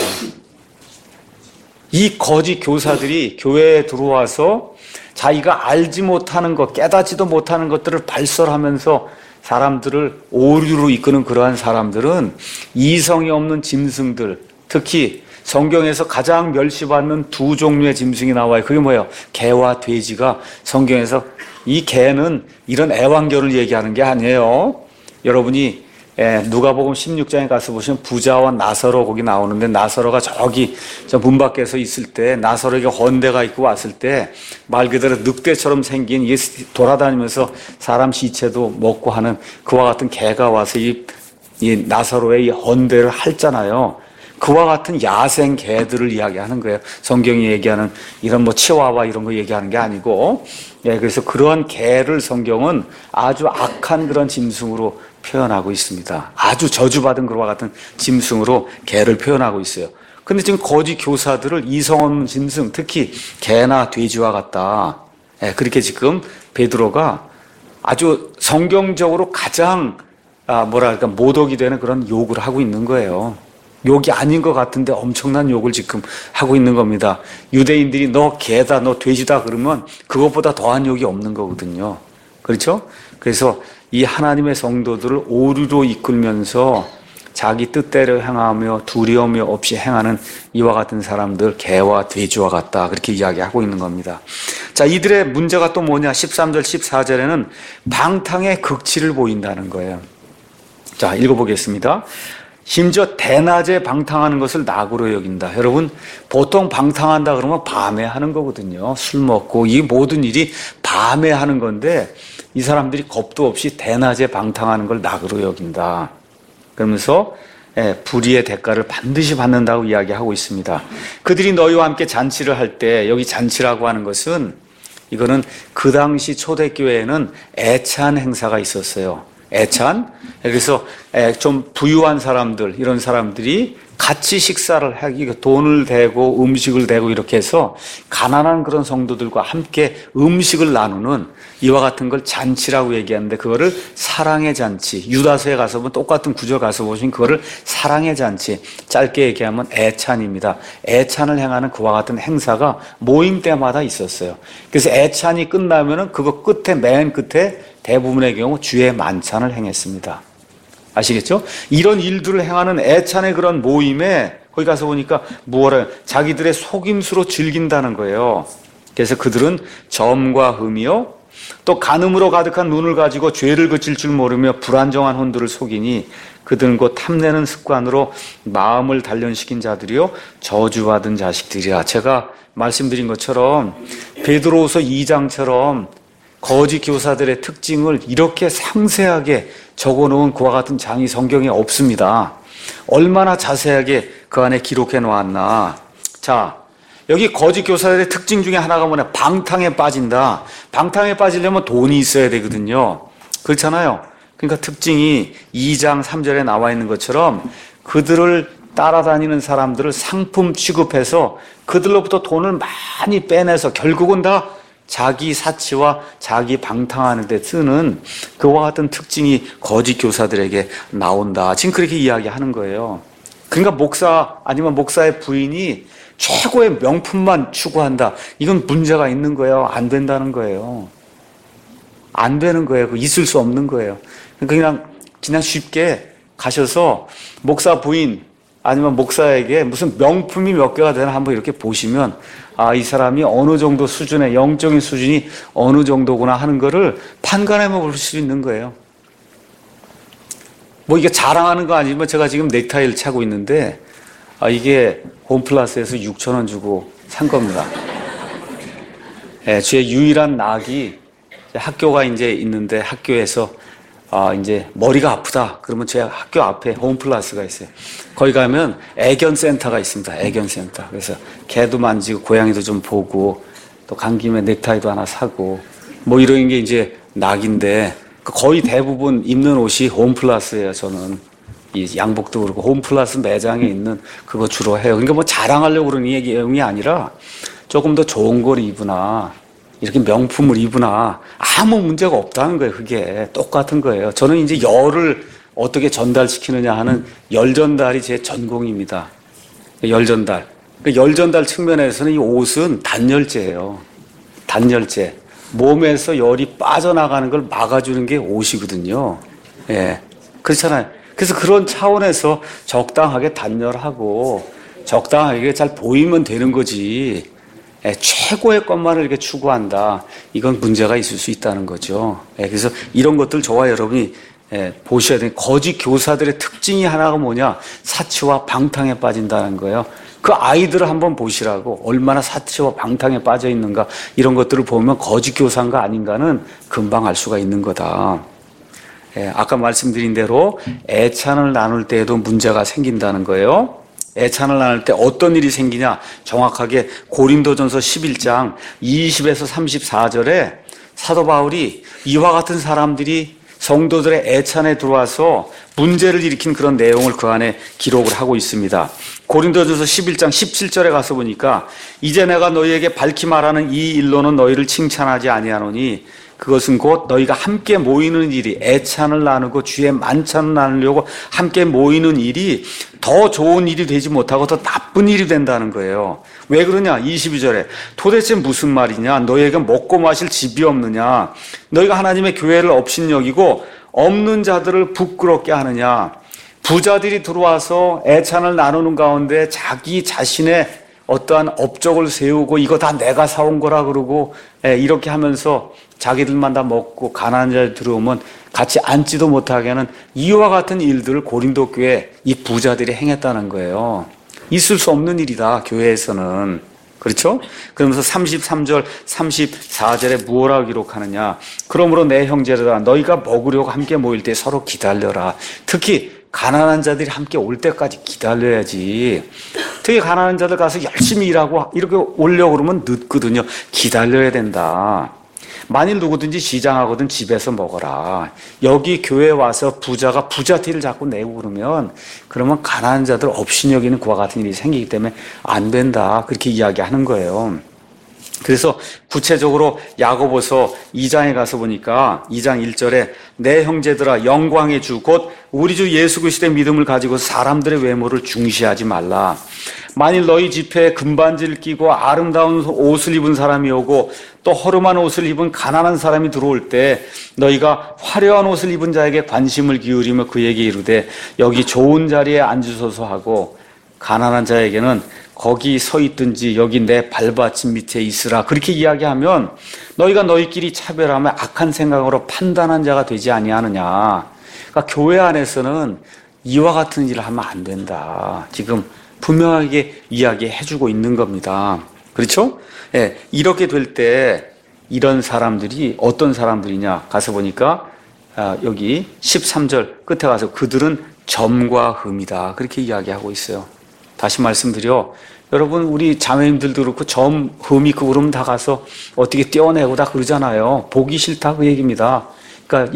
이 거짓 교사들이 교회에 들어와서 자기가 알지 못하는 것, 깨닫지도 못하는 것들을 발설하면서 사람들을 오류로 이끄는 그러한 사람들은 이성이 없는 짐승들, 특히 성경에서 가장 멸시받는 두 종류의 짐승이 나와요. 그게 뭐예요? 개와 돼지가 성경에서, 이 개는 이런 애완견을 얘기하는 게 아니에요. 여러분이 누가복음 16장에 가서 보시면 부자와 나사로 거기 나오는데, 나사로가 저기 저 문 밖에서 있을 때 나사로에게 헌대가 있고 왔을 때 말 그대로 늑대처럼 생긴 돌아다니면서 사람 시체도 먹고 하는 그와 같은 개가 와서 이 나사로의 이 헌대를 핥잖아요. 그와 같은 야생 개들을 이야기하는 거예요. 성경이 얘기하는 이런 뭐 치와와 이런 거 얘기하는 게 아니고, 그래서 그러한 개를 성경은 아주 악한 그런 짐승으로 표현하고 있습니다. 아주 저주받은 그와 같은 짐승으로 개를 표현하고 있어요. 근데 지금 거짓 교사들을 이성 없는 짐승, 특히 개나 돼지와 같다. 그렇게 지금 베드로가 아주 성경적으로 가장 모독이 되는 그런 욕을 하고 있는 거예요. 욕이 아닌 것 같은데 엄청난 욕을 지금 하고 있는 겁니다. 유대인들이 너 개다, 너 돼지다 그러면 그것보다 더한 욕이 없는 거거든요. 그렇죠? 그래서 이 하나님의 성도들을 오류로 이끌면서 자기 뜻대로 행하며 두려움이 없이 행하는 이와 같은 사람들, 개와 돼지와 같다. 그렇게 이야기하고 있는 겁니다. 자, 이들의 문제가 또 뭐냐? 13절, 14절에는 방탕의 극치를 보인다는 거예요. 자, 읽어보겠습니다. 심지어 대낮에 방탕하는 것을 낙으로 여긴다. 여러분, 보통 방탕한다 그러면 밤에 하는 거거든요. 술 먹고 이 모든 일이 밤에 하는 건데 이 사람들이 겁도 없이 대낮에 방탕하는 걸 낙으로 여긴다. 그러면서 불의의 대가를 반드시 받는다고 이야기하고 있습니다. 그들이 너희와 함께 잔치를 할 때, 여기 잔치라고 하는 것은 이거는 그 당시 초대교회에는 애찬 행사가 있었어요. 애찬. 그래서 좀 부유한 사람들, 이런 사람들이 같이 식사를 하기, 돈을 대고 음식을 대고 이렇게 해서 가난한 그런 성도들과 함께 음식을 나누는 이와 같은 걸 잔치라고 얘기하는데, 그거를 사랑의 잔치, 유다서에 가서 보면 똑같은 구절 가서 보시면 그거를 사랑의 잔치, 짧게 얘기하면 애찬입니다. 애찬을 행하는 그와 같은 행사가 모임 때마다 있었어요. 그래서 애찬이 끝나면은 그거 끝에, 맨 끝에 대부분의 경우 주의 만찬을 행했습니다. 아시겠죠? 이런 일들을 행하는 애찬의 그런 모임에 거기 가서 보니까 무엇을 자기들의 속임수로 즐긴다는 거예요. 그래서 그들은 점과 흠이요, 또 간음으로 가득한 눈을 가지고 죄를 그칠 줄 모르며 불안정한 혼들을 속이니 그들은 곧 탐내는 습관으로 마음을 단련시킨 자들이요 저주받은 자식들이라. 제가 말씀드린 것처럼 베드로후서 2장처럼 거짓 교사들의 특징을 이렇게 상세하게 적어놓은 그와 같은 장이 성경에 없습니다. 얼마나 자세하게 그 안에 기록해 놓았나. 자, 여기 거짓 교사들의 특징 중에 하나가 뭐냐? 방탕에 빠진다. 방탕에 빠지려면 돈이 있어야 되거든요. 그렇잖아요. 그러니까 특징이 2장 3절에 나와 있는 것처럼 그들을 따라다니는 사람들을 상품 취급해서 그들로부터 돈을 많이 빼내서 결국은 다 자기 사치와 자기 방탕하는 데 쓰는 그와 같은 특징이 거짓 교사들에게 나온다. 지금 그렇게 이야기하는 거예요. 그러니까 목사 아니면 목사의 부인이 최고의 명품만 추구한다. 이건 문제가 있는 거예요. 안 된다는 거예요. 안 되는 거예요. 있을 수 없는 거예요. 그러니까 그냥 쉽게 가셔서 목사 부인 아니면 목사에게 무슨 명품이 몇 개가 되나 한번 이렇게 보시면, 아, 이 사람이 어느 정도 수준의 영적인 수준이 어느 정도구나 하는 거를 판단해 볼 수 있는 거예요. 뭐 이게 자랑하는 거 아니지만 제가 지금 넥타이를 차고 있는데, 이게 홈플러스에서 6,000원 주고 산 겁니다. 제 유일한 낙이 학교가 이제 있는데 학교에서 이제 머리가 아프다. 그러면 제 학교 앞에 홈플러스가 있어요. 거기 가면 애견센터가 있습니다. 애견센터. 그래서 개도 만지고 고양이도 좀 보고 또 간 김에 넥타이도 하나 사고 뭐 이런 게 이제 낙인데 거의 대부분 입는 옷이 홈플러스예요. 저는 이 양복도 그렇고 홈플러스 매장에 있는 그거 주로 해요. 그러니까 뭐 자랑하려고 그러는 얘기 아니라 조금 더 좋은 걸 입으나 이렇게 명품을 입으나 아무 문제가 없다는 거예요. 그게 똑같은 거예요. 저는 이제 열을 어떻게 전달시키느냐 하는 열 전달이 제 전공입니다. 열 전달. 그 열 전달 측면에서는 이 옷은 단열재예요. 단열재. 몸에서 열이 빠져나가는 걸 막아주는 게 옷이거든요. 예. 그렇잖아요. 그래서 그런 차원에서 적당하게 단열하고 적당하게 잘 보이면 되는 거지. 예, 최고의 것만을 이렇게 추구한다. 이건 문제가 있을 수 있다는 거죠. 예, 그래서 이런 것들 저와 여러분이 보셔야 돼요. 거짓 교사들의 특징이 하나가 뭐냐? 사치와 방탕에 빠진다는 거예요. 그 아이들을 한번 보시라고. 얼마나 사치와 방탕에 빠져 있는가. 이런 것들을 보면 거짓 교사인가 아닌가는 금방 알 수가 있는 거다. 아까 말씀드린 대로 애찬을 나눌 때에도 문제가 생긴다는 거예요. 애찬을 나눌 때 어떤 일이 생기냐? 정확하게 고린도전서 11장 20에서 34절에 사도 바울이 이와 같은 사람들이 성도들의 애찬에 들어와서 문제를 일으킨 그런 내용을 그 안에 기록을 하고 있습니다. 고린도전서 11장 17절에 가서 보니까 이제 내가 너희에게 밝히 말하는 이 일로는 너희를 칭찬하지 아니하노니 그것은 곧 너희가 함께 모이는 일이 애찬을 나누고 주의 만찬을 나누려고 함께 모이는 일이 더 좋은 일이 되지 못하고 더 나쁜 일이 된다는 거예요. 왜 그러냐? 22절에 도대체 무슨 말이냐? 너희에게 먹고 마실 집이 없느냐? 너희가 하나님의 교회를 업신여기고 없는 자들을 부끄럽게 하느냐? 부자들이 들어와서 애찬을 나누는 가운데 자기 자신의 어떠한 업적을 세우고 이거 다 내가 사온 거라 그러고 이렇게 하면서 자기들만 다 먹고 가난한 자들 들어오면 같이 앉지도 못하게 하는 이와 같은 일들을 고린도 교회 이 부자들이 행했다는 거예요. 있을 수 없는 일이다, 교회에서는. 그렇죠? 그러면서 33절, 34절에 무엇라고 기록하느냐? 그러므로 내 형제들아 너희가 먹으려고 함께 모일 때 서로 기다려라. 특히 가난한 자들이 함께 올 때까지 기다려야지. 특히 가난한 자들 가서 열심히 일하고 이렇게 오려고 그러면 늦거든요. 기다려야 된다. 만일 누구든지 시장하거든 집에서 먹어라. 여기 교회에 와서 부자가 부자티를 자꾸 내고 그러면 가난한 자들 업신여기는 그와 같은 일이 생기기 때문에 안 된다. 그렇게 이야기하는 거예요. 그래서 구체적으로 야고보서 2장에 가서 보니까 2장 1절에 내 형제들아 영광의 주 곧 우리 주 예수 그리스도의 믿음을 가지고 사람들의 외모를 중시하지 말라. 만일 너희 집회에 금반지를 끼고 아름다운 옷을 입은 사람이 오고 또 허름한 옷을 입은 가난한 사람이 들어올 때 너희가 화려한 옷을 입은 자에게 관심을 기울이며 그에게 이르되 여기 좋은 자리에 앉으소서 하고 가난한 자에게는 거기 서 있든지 여기 내 발받침 밑에 있으라. 그렇게 이야기하면 너희가 너희끼리 차별하며 악한 생각으로 판단한 자가 되지 아니하느냐. 그러니까 교회 안에서는 이와 같은 일을 하면 안 된다. 지금 분명하게 이야기해주고 있는 겁니다. 그렇죠? 예, 이렇게 될 때 이런 사람들이 어떤 사람들이냐 가서 보니까 여기 13절 끝에 가서 그들은 점과 흠이다. 그렇게 이야기하고 있어요. 다시 말씀드려 여러분 우리 자매님들도 그렇고 점, 흠이 그 그러면 다 가서 어떻게 떼어내고 다 그러잖아요. 보기 싫다 그 얘기입니다. 그러니까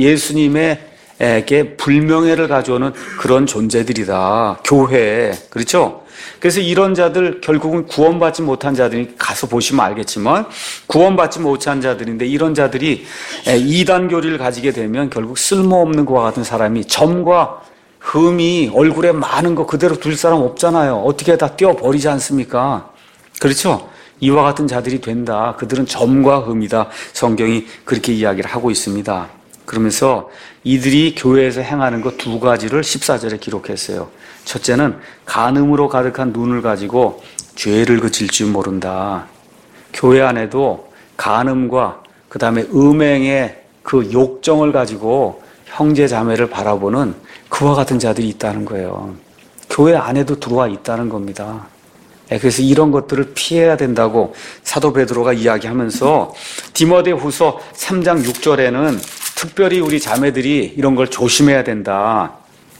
예수님에게 불명예를 가져오는 그런 존재들이다. 교회. 그렇죠? 그래서 이런 자들 결국은 구원받지 못한 자들이 가서 보시면 알겠지만 구원받지 못한 자들인데 이런 자들이 이단 교리를 가지게 되면 결국 쓸모없는 것과 같은 사람이 점과 흠이 얼굴에 많은 거 그대로 둘 사람 없잖아요. 어떻게 다 떼어버리지 않습니까? 그렇죠? 이와 같은 자들이 된다. 그들은 점과 흠이다. 성경이 그렇게 이야기를 하고 있습니다. 그러면서 이들이 교회에서 행하는 것 두 가지를 14절에 기록했어요. 첫째는 간음으로 가득한 눈을 가지고 죄를 그칠 줄 모른다. 교회 안에도 간음과 그 다음에 음행의 그 욕정을 가지고 형제 자매를 바라보는 그와 같은 자들이 있다는 거예요. 교회 안에도 들어와 있다는 겁니다. 그래서 이런 것들을 피해야 된다고 사도 베드로가 이야기하면서 디모데후서 3장 6절에는 특별히 우리 자매들이 이런 걸 조심해야 된다.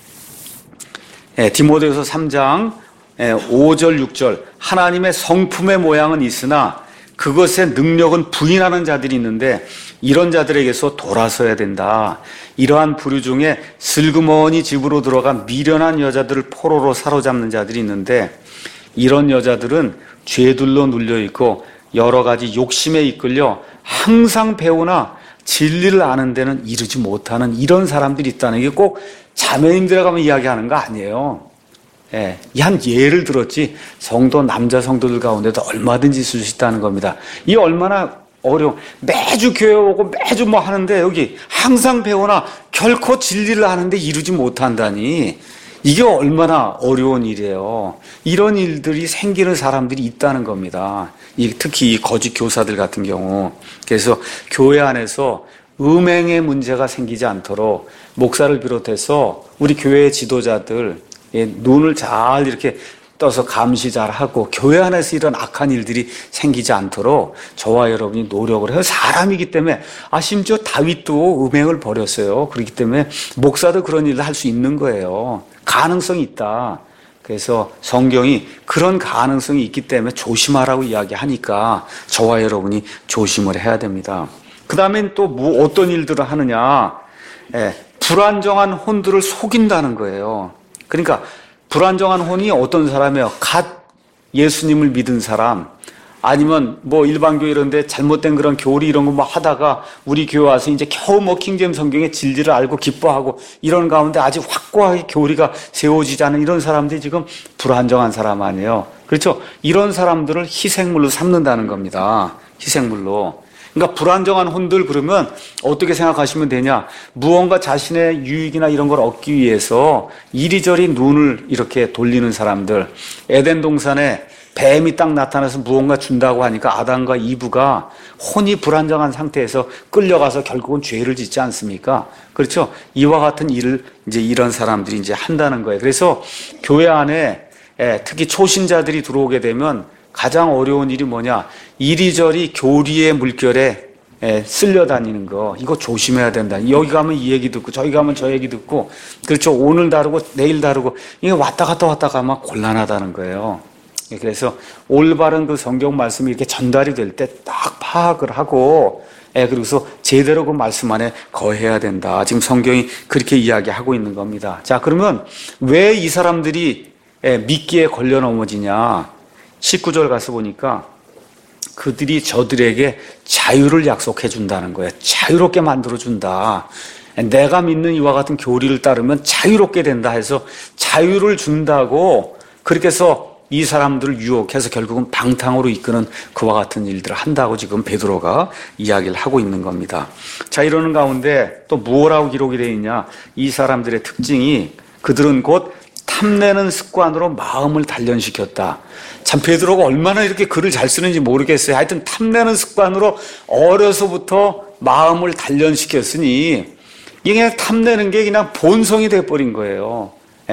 디모데후서 3장 5절 6절 하나님의 성품의 모양은 있으나 그것의 능력은 부인하는 자들이 있는데 이런 자들에게서 돌아서야 된다. 이러한 부류 중에 슬그머니 집으로 들어가 미련한 여자들을 포로로 사로잡는 자들이 있는데 이런 여자들은 죄들로 눌려있고 여러 가지 욕심에 이끌려 항상 배우나 진리를 아는 데는 이르지 못하는 이런 사람들이 있다는 게 꼭 자매님들에 가면 이야기하는 거 아니에요. 예, 한 예를 들었지 성도 남자 성도들 가운데도 얼마든지 있을 수 있다는 겁니다. 이 얼마나 어려워. 매주 교회 오고 매주 뭐 하는데 여기 항상 배우나 결코 진리를 아는데 이루지 못한다니 이게 얼마나 어려운 일이에요. 이런 일들이 생기는 사람들이 있다는 겁니다. 특히 이 거짓 교사들 같은 경우. 그래서 교회 안에서 음행의 문제가 생기지 않도록 목사를 비롯해서 우리 교회 지도자들 눈을 잘 이렇게 떠서 감시 잘 하고 교회 안에서 이런 악한 일들이 생기지 않도록 저와 여러분이 노력을 해요. 사람이기 때문에 심지어 다윗도 음행을 벌였어요. 그렇기 때문에 목사도 그런 일을 할 수 있는 거예요. 가능성이 있다. 그래서 성경이 그런 가능성이 있기 때문에 조심하라고 이야기하니까 저와 여러분이 조심을 해야 됩니다. 그 다음엔 또 어떤 일들을 하느냐. 불안정한 혼들을 속인다는 거예요. 그러니까 불안정한 혼이 어떤 사람이에요? 갓 예수님을 믿은 사람, 아니면 뭐 일반교회 이런 데 잘못된 그런 교리 이런 거 뭐 하다가 우리 교회 와서 이제 겨우 뭐 킹제임 성경의 진리를 알고 기뻐하고 이런 가운데 아직 확고하게 교리가 세워지지 않은 이런 사람들이 지금 불안정한 사람 아니에요. 그렇죠? 이런 사람들을 희생물로 삼는다는 겁니다. 희생물로. 그러니까 불안정한 혼들 그러면 어떻게 생각하시면 되냐? 무언가 자신의 유익이나 이런 걸 얻기 위해서 이리저리 눈을 이렇게 돌리는 사람들. 에덴 동산에 뱀이 딱 나타나서 무언가 준다고 하니까 아담과 이브가 혼이 불안정한 상태에서 끌려가서 결국은 죄를 짓지 않습니까? 그렇죠? 이와 같은 일을 이제 이런 사람들이 이제 한다는 거예요. 그래서 교회 안에 특히 초신자들이 들어오게 되면 가장 어려운 일이 뭐냐? 이리저리 교리의 물결에 쓸려다니는 거. 이거 조심해야 된다. 여기 가면 이 얘기 듣고 저기 가면 저 얘기 듣고 그렇죠. 오늘 다르고 내일 다르고 이게 왔다 갔다 가면 곤란하다는 거예요. 그래서 올바른 그 성경 말씀이 이렇게 전달이 될 때 딱 파악을 하고 그래서 제대로 그 말씀 안에 거해야 된다. 지금 성경이 그렇게 이야기하고 있는 겁니다. 자, 그러면 왜 이 사람들이 미끼에 걸려 넘어지냐? 19절 가서 보니까 그들이 저들에게 자유를 약속해 준다는 거예요. 자유롭게 만들어 준다. 내가 믿는 이와 같은 교리를 따르면 자유롭게 된다 해서 자유를 준다고 그렇게 해서 이 사람들을 유혹해서 결국은 방탕으로 이끄는 그와 같은 일들을 한다고 지금 베드로가 이야기를 하고 있는 겁니다. 자, 이러는 가운데 또 뭐라고 기록이 되어 있냐? 이 사람들의 특징이 그들은 곧 탐내는 습관으로 마음을 단련시켰다. 참 베드로가 얼마나 이렇게 글을 잘 쓰는지 모르겠어요. 하여튼 탐내는 습관으로 어려서부터 마음을 단련시켰으니 이게 그냥 탐내는 게 그냥 본성이 돼버린 거예요.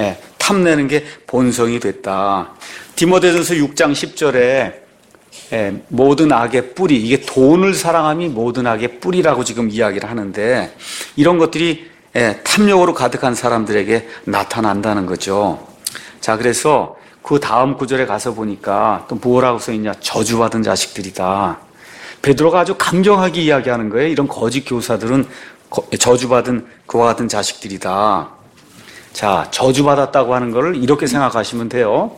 탐내는 게 본성이 됐다. 디모데전서 6장 10절에 모든 악의 뿌리, 이게 돈을 사랑함이 모든 악의 뿌리라고 지금 이야기를 하는데 이런 것들이 탐욕으로 가득한 사람들에게 나타난다는 거죠. 자, 그래서 그 다음 구절에 가서 보니까 또 뭐라고 써있냐? 저주받은 자식들이다. 베드로가 아주 강경하게 이야기하는 거예요. 이런 거짓 교사들은 저주받은 그와 같은 자식들이다. 자, 저주받았다고 하는 것을 이렇게 생각하시면 돼요.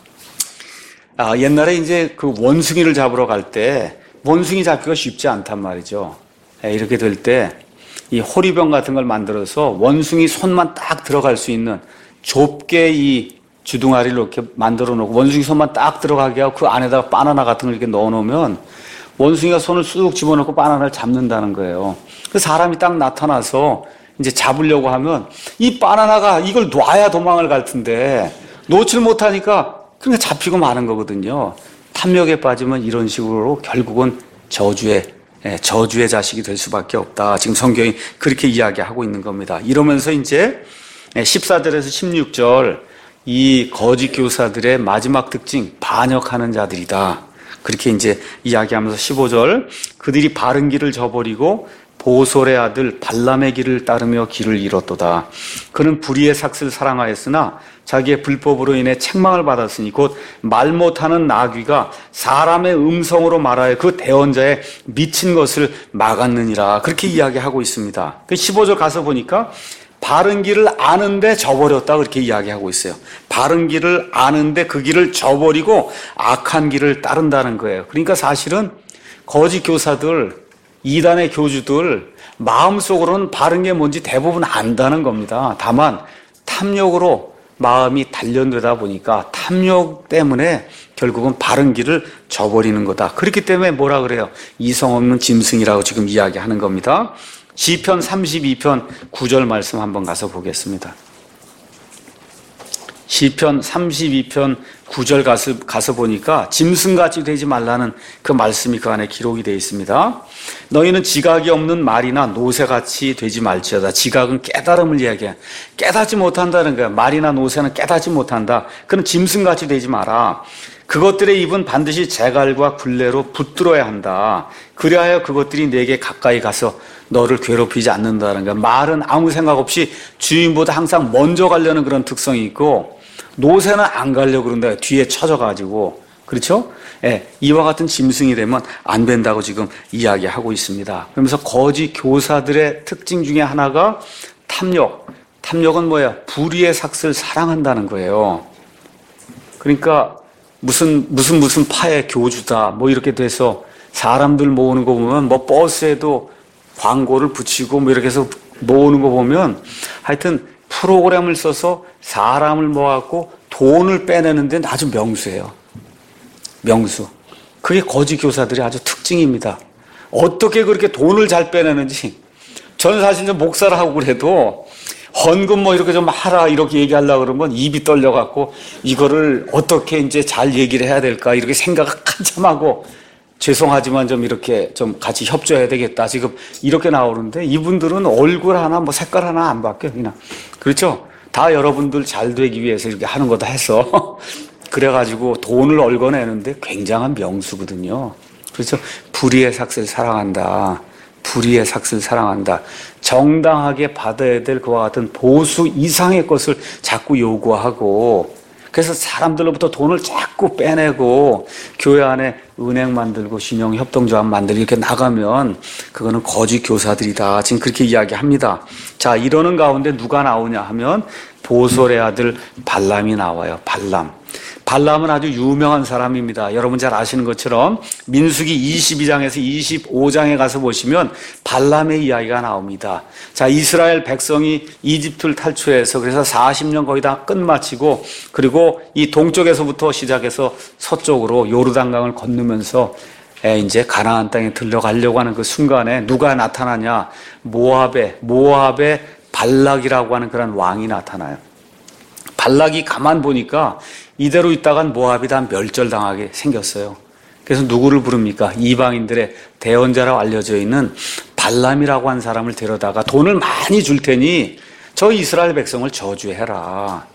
옛날에 이제 그 원숭이를 잡으러 갈 때 원숭이 잡기가 쉽지 않단 말이죠. 이렇게 될 때 이 호리병 같은 걸 만들어서 원숭이 손만 딱 들어갈 수 있는 좁게 이 주둥아리를 이렇게 만들어 놓고 원숭이 손만 딱 들어가게 하고 그 안에다가 바나나 같은 걸 이렇게 넣어 놓으면 원숭이가 손을 쑥 집어넣고 바나나를 잡는다는 거예요. 그 사람이 딱 나타나서 이제 잡으려고 하면 이 바나나가 이걸 놔야 도망을 갈 텐데 놓질 못하니까 그냥 잡히고 마는 거거든요. 탐욕에 빠지면 이런 식으로 결국은 저주의 자식이 될 수밖에 없다. 지금 성경이 그렇게 이야기하고 있는 겁니다. 이러면서 이제 14절에서 16절 이 거짓 교사들의 마지막 특징 반역하는 자들이다. 그렇게 이제 이야기하면서 15절 그들이 바른 길을 저버리고 보솔의 아들 발람의 길을 따르며 길을 잃었도다. 그는 불의의 삭슬 사랑하였으나 자기의 불법으로 인해 책망을 받았으니 곧 말 못하는 나귀가 사람의 음성으로 말하여 그 대언자의 미친 것을 막았느니라. 그렇게 이야기하고 있습니다. 15절 가서 보니까 바른 길을 아는데 저버렸다 그렇게 이야기하고 있어요. 바른 길을 아는데 그 길을 저버리고 악한 길을 따른다는 거예요. 그러니까 사실은 거짓 교사들, 이단의 교주들 마음속으로는 바른 게 뭔지 대부분 안다는 겁니다. 다만 탐욕으로 마음이 단련되다 보니까 탐욕 때문에 결국은 바른 길을 저버리는 거다. 그렇기 때문에 뭐라 그래요? 이성 없는 짐승이라고 지금 이야기하는 겁니다. 시편 32편 9절 말씀 한번 가서 보겠습니다. 시편 32편 9절 가서 보니까 짐승같이 되지 말라는 그 말씀이 그 안에 기록이 되어 있습니다. 너희는 지각이 없는 말이나 노새같이 되지 말지어다. 지각은 깨달음을 이야기해. 깨닫지 못한다는 거야. 말이나 노새는 깨닫지 못한다. 그럼 짐승같이 되지 마라. 그것들의 입은 반드시 재갈과 굴레로 붙들어야 한다. 그리하여 그것들이 내게 가까이 가서 너를 괴롭히지 않는다는 거야. 말은 아무 생각 없이 주인보다 항상 먼저 가려는 그런 특성이 있고, 노새는 안 가려고 그런다. 뒤에 쳐져가지고. 그렇죠? 예, 이와 같은 짐승이 되면 안 된다고 지금 이야기하고 있습니다. 그러면서 거짓 교사들의 특징 중에 하나가 탐욕. 탐욕은 뭐예요? 불의의 삭슬 사랑한다는 거예요. 그러니까 무슨 파의 교주다 뭐 이렇게 돼서 사람들 모으는 거 보면 뭐 버스에도 광고를 붙이고 뭐 이렇게 해서 모으는 거 보면 하여튼 프로그램을 써서 사람을 모아갖고 돈을 빼내는 데는 아주 명수예요. 명수. 그게 거짓 교사들이 아주 특징입니다. 어떻게 그렇게 돈을 잘 빼내는지. 저는 사실 좀 목사를 하고 그래도 헌금 뭐 이렇게 좀 하라 이렇게 얘기하려고 그러면 입이 떨려갖고 이거를 어떻게 이제 잘 얘기를 해야 될까 이렇게 생각을 한참 하고 죄송하지만 좀 이렇게 좀 같이 협조해야 되겠다. 지금 이렇게 나오는데 이분들은 얼굴 하나 뭐 색깔 하나 안 바뀌어 그냥. 그렇죠? 다 여러분들 잘 되기 위해서 이렇게 하는 거다 해서 그래가지고 돈을 얽어내는데 굉장한 명수거든요. 그렇죠? 불의의 삭슬 사랑한다. 불의의 삭슬 사랑한다. 정당하게 받아야 될 그와 같은 보수 이상의 것을 자꾸 요구하고 그래서 사람들로부터 돈을 자꾸 빼내고 교회 안에 은행 만들고 신용협동조합 만들고 이렇게 나가면 그거는 거짓 교사들이다. 지금 그렇게 이야기합니다. 자, 이러는 가운데 누가 나오냐 하면 보솔의 아들 발람이 나와요. 발람은 아주 유명한 사람입니다. 여러분 잘 아시는 것처럼 민수기 22장에서 25장에 가서 보시면 발람의 이야기가 나옵니다. 자, 이스라엘 백성이 이집트를 탈출해서 그래서 40년 거의 다 끝마치고 그리고 이 동쪽에서부터 시작해서 서쪽으로 요르단강을 건너면서 이제 가나안 땅에 들어가려고 하는 그 순간에 누가 나타나냐? 모압의 발락이라고 하는 그런 왕이 나타나요. 발락이 가만 보니까 이대로 있다간 모압이 다 멸절당하게 생겼어요. 그래서 누구를 부릅니까? 이방인들의 대언자라고 알려져 있는 발람이라고 한 사람을 데려다가 돈을 많이 줄 테니 저 이스라엘 백성을 저주해라.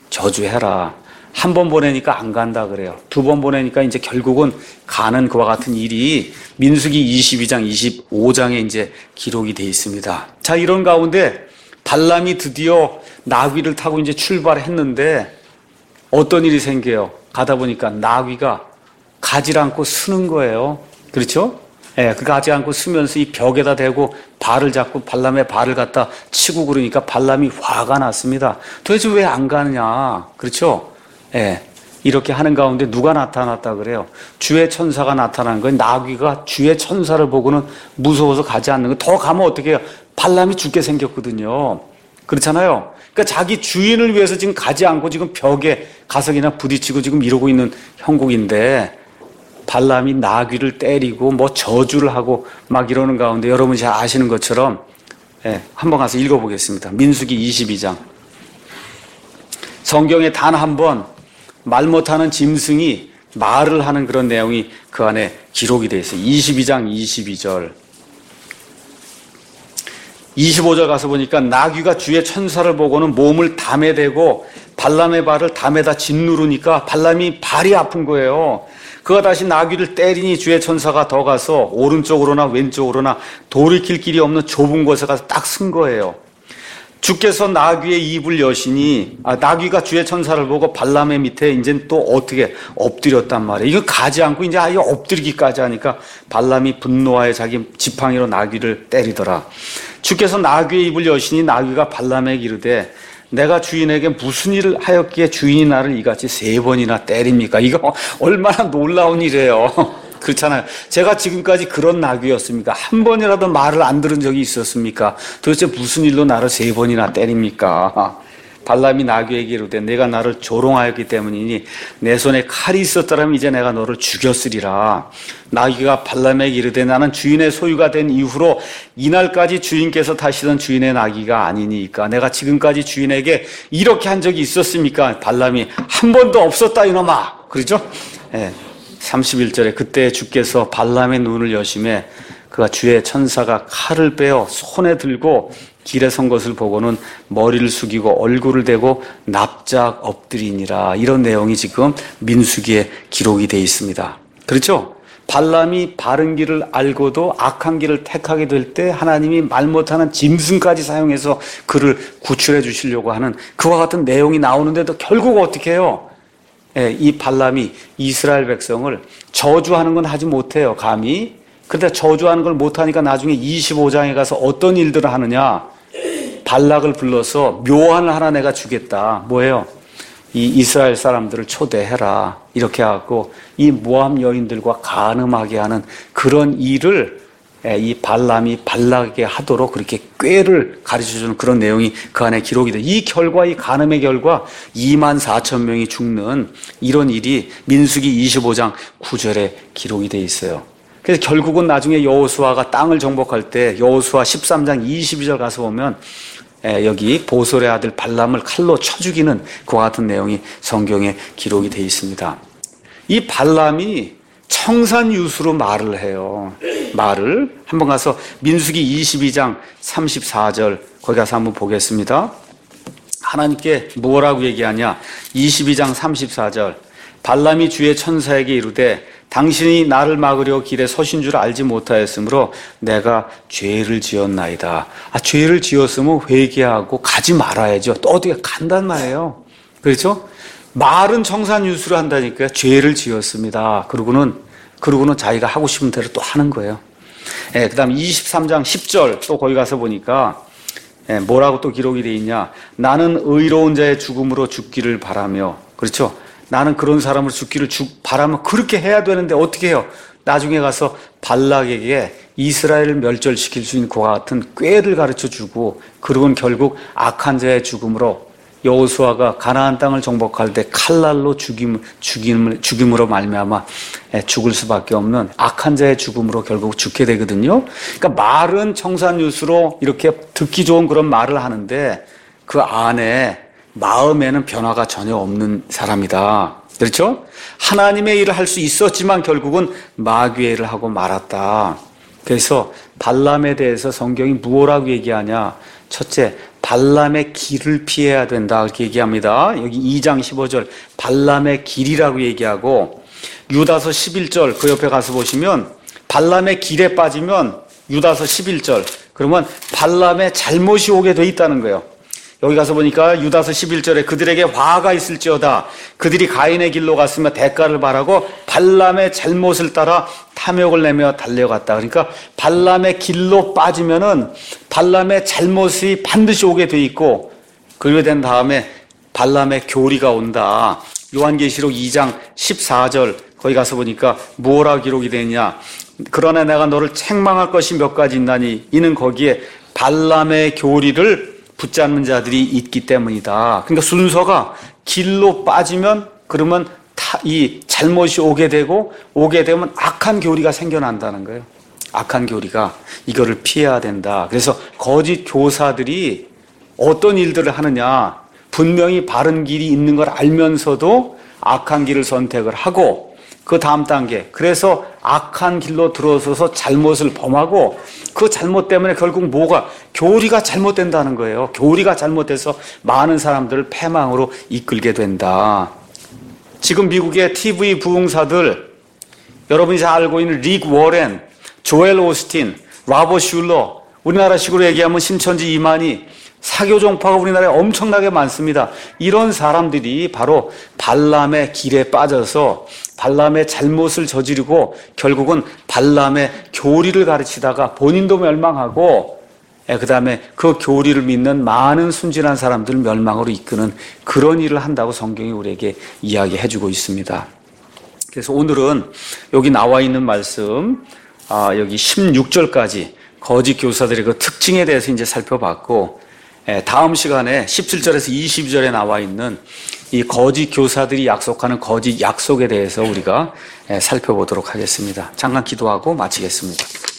한 번 보내니까 안 간다 그래요. 두 번 보내니까 이제 결국은 가는 그와 같은 일이 민수기 22장, 25장에 이제 기록이 돼 있습니다. 자, 이런 가운데 발람이 드디어 나귀를 타고 이제 출발했는데 어떤 일이 생겨요? 가다 보니까 나귀가 가지 않고 쓰는 거예요. 그렇죠? 예, 그 가지 않고 쓰면서 이 벽에다 대고 발을 잡고 발람의 발을 갖다 치고 그러니까 발람이 화가 났습니다. 도대체 왜 안 가느냐? 그렇죠? 예, 이렇게 하는 가운데 누가 나타났다 그래요? 주의 천사가 나타난 거예요. 나귀가 주의 천사를 보고는 무서워서 가지 않는 거. 더 가면 어떻게 해요? 발람이 죽게 생겼거든요. 그렇잖아요. 그러니까 자기 주인을 위해서 지금 가지 않고 지금 벽에 가서 그냥 부딪히고 지금 이러고 있는 형국인데 발람이 나귀를 때리고 뭐 저주를 하고 막 이러는 가운데 여러분이 잘 아시는 것처럼 한번 가서 읽어보겠습니다. 민수기 22장. 성경에 단 한 번 말 못하는 짐승이 말을 하는 그런 내용이 그 안에 기록이 되어 있어요. 22장 22절. 25절 가서 보니까 나귀가 주의 천사를 보고는 몸을 담에 대고 발람의 발을 담에다 짓누르니까 발람이 발이 아픈 거예요. 그가 다시 나귀를 때리니 주의 천사가 더 가서 오른쪽으로나 왼쪽으로나 돌이킬 길이 없는 좁은 곳에 가서 딱 쓴 거예요. 주께서 나귀의 입을 여시니 나귀가 주의 천사를 보고 발람의 밑에 이제 또 어떻게 엎드렸단 말이에요. 이거 가지 않고 이제 아예 엎드리기까지 하니까 발람이 분노하여 자기 지팡이로 나귀를 때리더라. 주께서 나귀의 입을 여시니 나귀가 발람에게 이르되 내가 주인에게 무슨 일을 하였기에 주인이 나를 이같이 3번이나 때립니까? 이거 얼마나 놀라운 일이에요. 그렇잖아요. 제가 지금까지 그런 나귀였습니까? 한 번이라도 말을 안 들은 적이 있었습니까? 도대체 무슨 일로 나를 3번이나 때립니까? 발람이 나귀에게 이르되 내가 나를 조롱하였기 때문이니 내 손에 칼이 있었더라면 이제 내가 너를 죽였으리라. 나귀가 발람에게 이르되 나는 주인의 소유가 된 이후로 이날까지 주인께서 타시던 주인의 나귀가 아니니까 내가 지금까지 주인에게 이렇게 한 적이 있었습니까? 발람이 한 번도 없었다 이놈아. 그렇죠? 예. 31절에 그때 주께서 발람의 눈을 여심해 그가 주의 천사가 칼을 빼어 손에 들고 길에 선 것을 보고는 머리를 숙이고 얼굴을 대고 납작 엎드리니라. 이런 내용이 지금 민수기에 기록이 되어 있습니다. 그렇죠? 발람이 바른 길을 알고도 악한 길을 택하게 될 때 하나님이 말 못하는 짐승까지 사용해서 그를 구출해 주시려고 하는 그와 같은 내용이 나오는데도 결국 어떻게 해요? 이 발람이 이스라엘 백성을 저주하는 건 하지 못해요, 감히. 그런데 저주하는 걸 못하니까 나중에 25장에 가서 어떤 일들을 하느냐. 발락을 불러서 묘안을 하나 내가 주겠다. 뭐예요? 이 이스라엘 사람들을 초대해라. 이렇게 하고 이 모함 여인들과 간음하게 하는 그런 일을 이 발람이 발락에게 하도록 그렇게 꾀를 가르쳐주는 그런 내용이 그 안에 기록이 돼. 이 결과, 이 간음의 결과 24,000명이 죽는 이런 일이 민수기 25장 9절에 기록이 돼 있어요. 그래서 결국은 나중에 여호수아가 땅을 정복할 때 여호수아 13장 22절 가서 보면 여기 보솔의 아들 발람을 칼로 쳐 죽이는 그와 같은 내용이 성경에 기록이 돼 있습니다. 이 발람이 청산유수로 말을 해요. 말을 한번 가서 민수기 22장 34절 거기 가서 한번 보겠습니다. 하나님께 뭐라고 얘기하냐? 22장 34절 발람이 주의 천사에게 이르되 당신이 나를 막으려 길에 서신 줄 알지 못하였으므로 내가 죄를 지었나이다. 죄를 지었으면 회개하고 가지 말아야죠. 또 어디가 간단 말이에요. 그렇죠? 말은 청산유수를 한다니까요. 죄를 지었습니다. 그러고는 자기가 하고 싶은 대로 또 하는 거예요. 그 다음 23장 10절 또 거기 가서 보니까 뭐라고 또 기록이 되어 있냐. 나는 의로운 자의 죽음으로 죽기를 바라며. 그렇죠? 나는 그런 사람으로 죽기를 바라면 그렇게 해야 되는데 어떻게 해요? 나중에 가서 발락에게 이스라엘을 멸절시킬 수 있는 그와 같은 꾀를 가르쳐주고 그러고는 결국 악한 자의 죽음으로 여호수아가 가나안 땅을 정복할 때 칼날로 죽임으로 말미암아 죽을 수밖에 없는 악한 자의 죽음으로 결국 죽게 되거든요. 그러니까 말은 청산유수로 이렇게 듣기 좋은 그런 말을 하는데 그 안에 마음에는 변화가 전혀 없는 사람이다. 그렇죠? 하나님의 일을 할 수 있었지만 결국은 마귀의 일을 하고 말았다. 그래서 발람에 대해서 성경이 무엇라고 얘기하냐? 첫째, 발람의 길을 피해야 된다 이렇게 얘기합니다. 여기 2장 15절 발람의 길이라고 얘기하고 유다서 11절 그 옆에 가서 보시면 발람의 길에 빠지면 유다서 11절 그러면 발람의 잘못이 오게 돼 있다는 거예요. 여기 가서 보니까 유다서 11절에 그들에게 화가 있을지어다 그들이 가인의 길로 갔으며 대가를 바라고 발람의 잘못을 따라 탐욕을 내며 달려갔다. 그러니까 발람의 길로 빠지면은 발람의 잘못이 반드시 오게 돼 있고 그렇게 된 다음에 발람의 교리가 온다. 요한계시록 2장 14절 거기 가서 보니까 뭐라 기록이 되냐. 그러나 내가 너를 책망할 것이 몇 가지 있나니 이는 거기에 발람의 교리를 붙잡는 자들이 있기 때문이다. 그러니까 순서가 길로 빠지면 그러면 이 잘못이 오게 되면 악한 교리가 생겨난다는 거예요. 악한 교리가 이거를 피해야 된다. 그래서 거짓 교사들이 어떤 일들을 하느냐. 분명히 바른 길이 있는 걸 알면서도 악한 길을 선택을 하고 그 다음 단계 그래서 악한 길로 들어서서 잘못을 범하고 그 잘못 때문에 결국 뭐가 교리가 잘못된다는 거예요. 교리가 잘못돼서 많은 사람들을 패망으로 이끌게 된다. 지금 미국의 TV 부흥사들 여러분이 잘 알고 있는 릭 워렌, 조엘 오스틴, 라버 슐러 우리나라식으로 얘기하면 신천지 이만희 사교 종파가 우리나라에 엄청나게 많습니다. 이런 사람들이 바로 발람의 길에 빠져서 발람의 잘못을 저지르고 결국은 발람의 교리를 가르치다가 본인도 멸망하고 그 다음에 그 교리를 믿는 많은 순진한 사람들을 멸망으로 이끄는 그런 일을 한다고 성경이 우리에게 이야기해주고 있습니다. 그래서 오늘은 여기 나와 있는 말씀, 여기 16절까지 거짓 교사들의 그 특징에 대해서 이제 살펴봤고, 다음 시간에 17절에서 22절에 나와 있는 이 거짓 교사들이 약속하는 거짓 약속에 대해서 우리가 살펴보도록 하겠습니다. 잠깐 기도하고 마치겠습니다.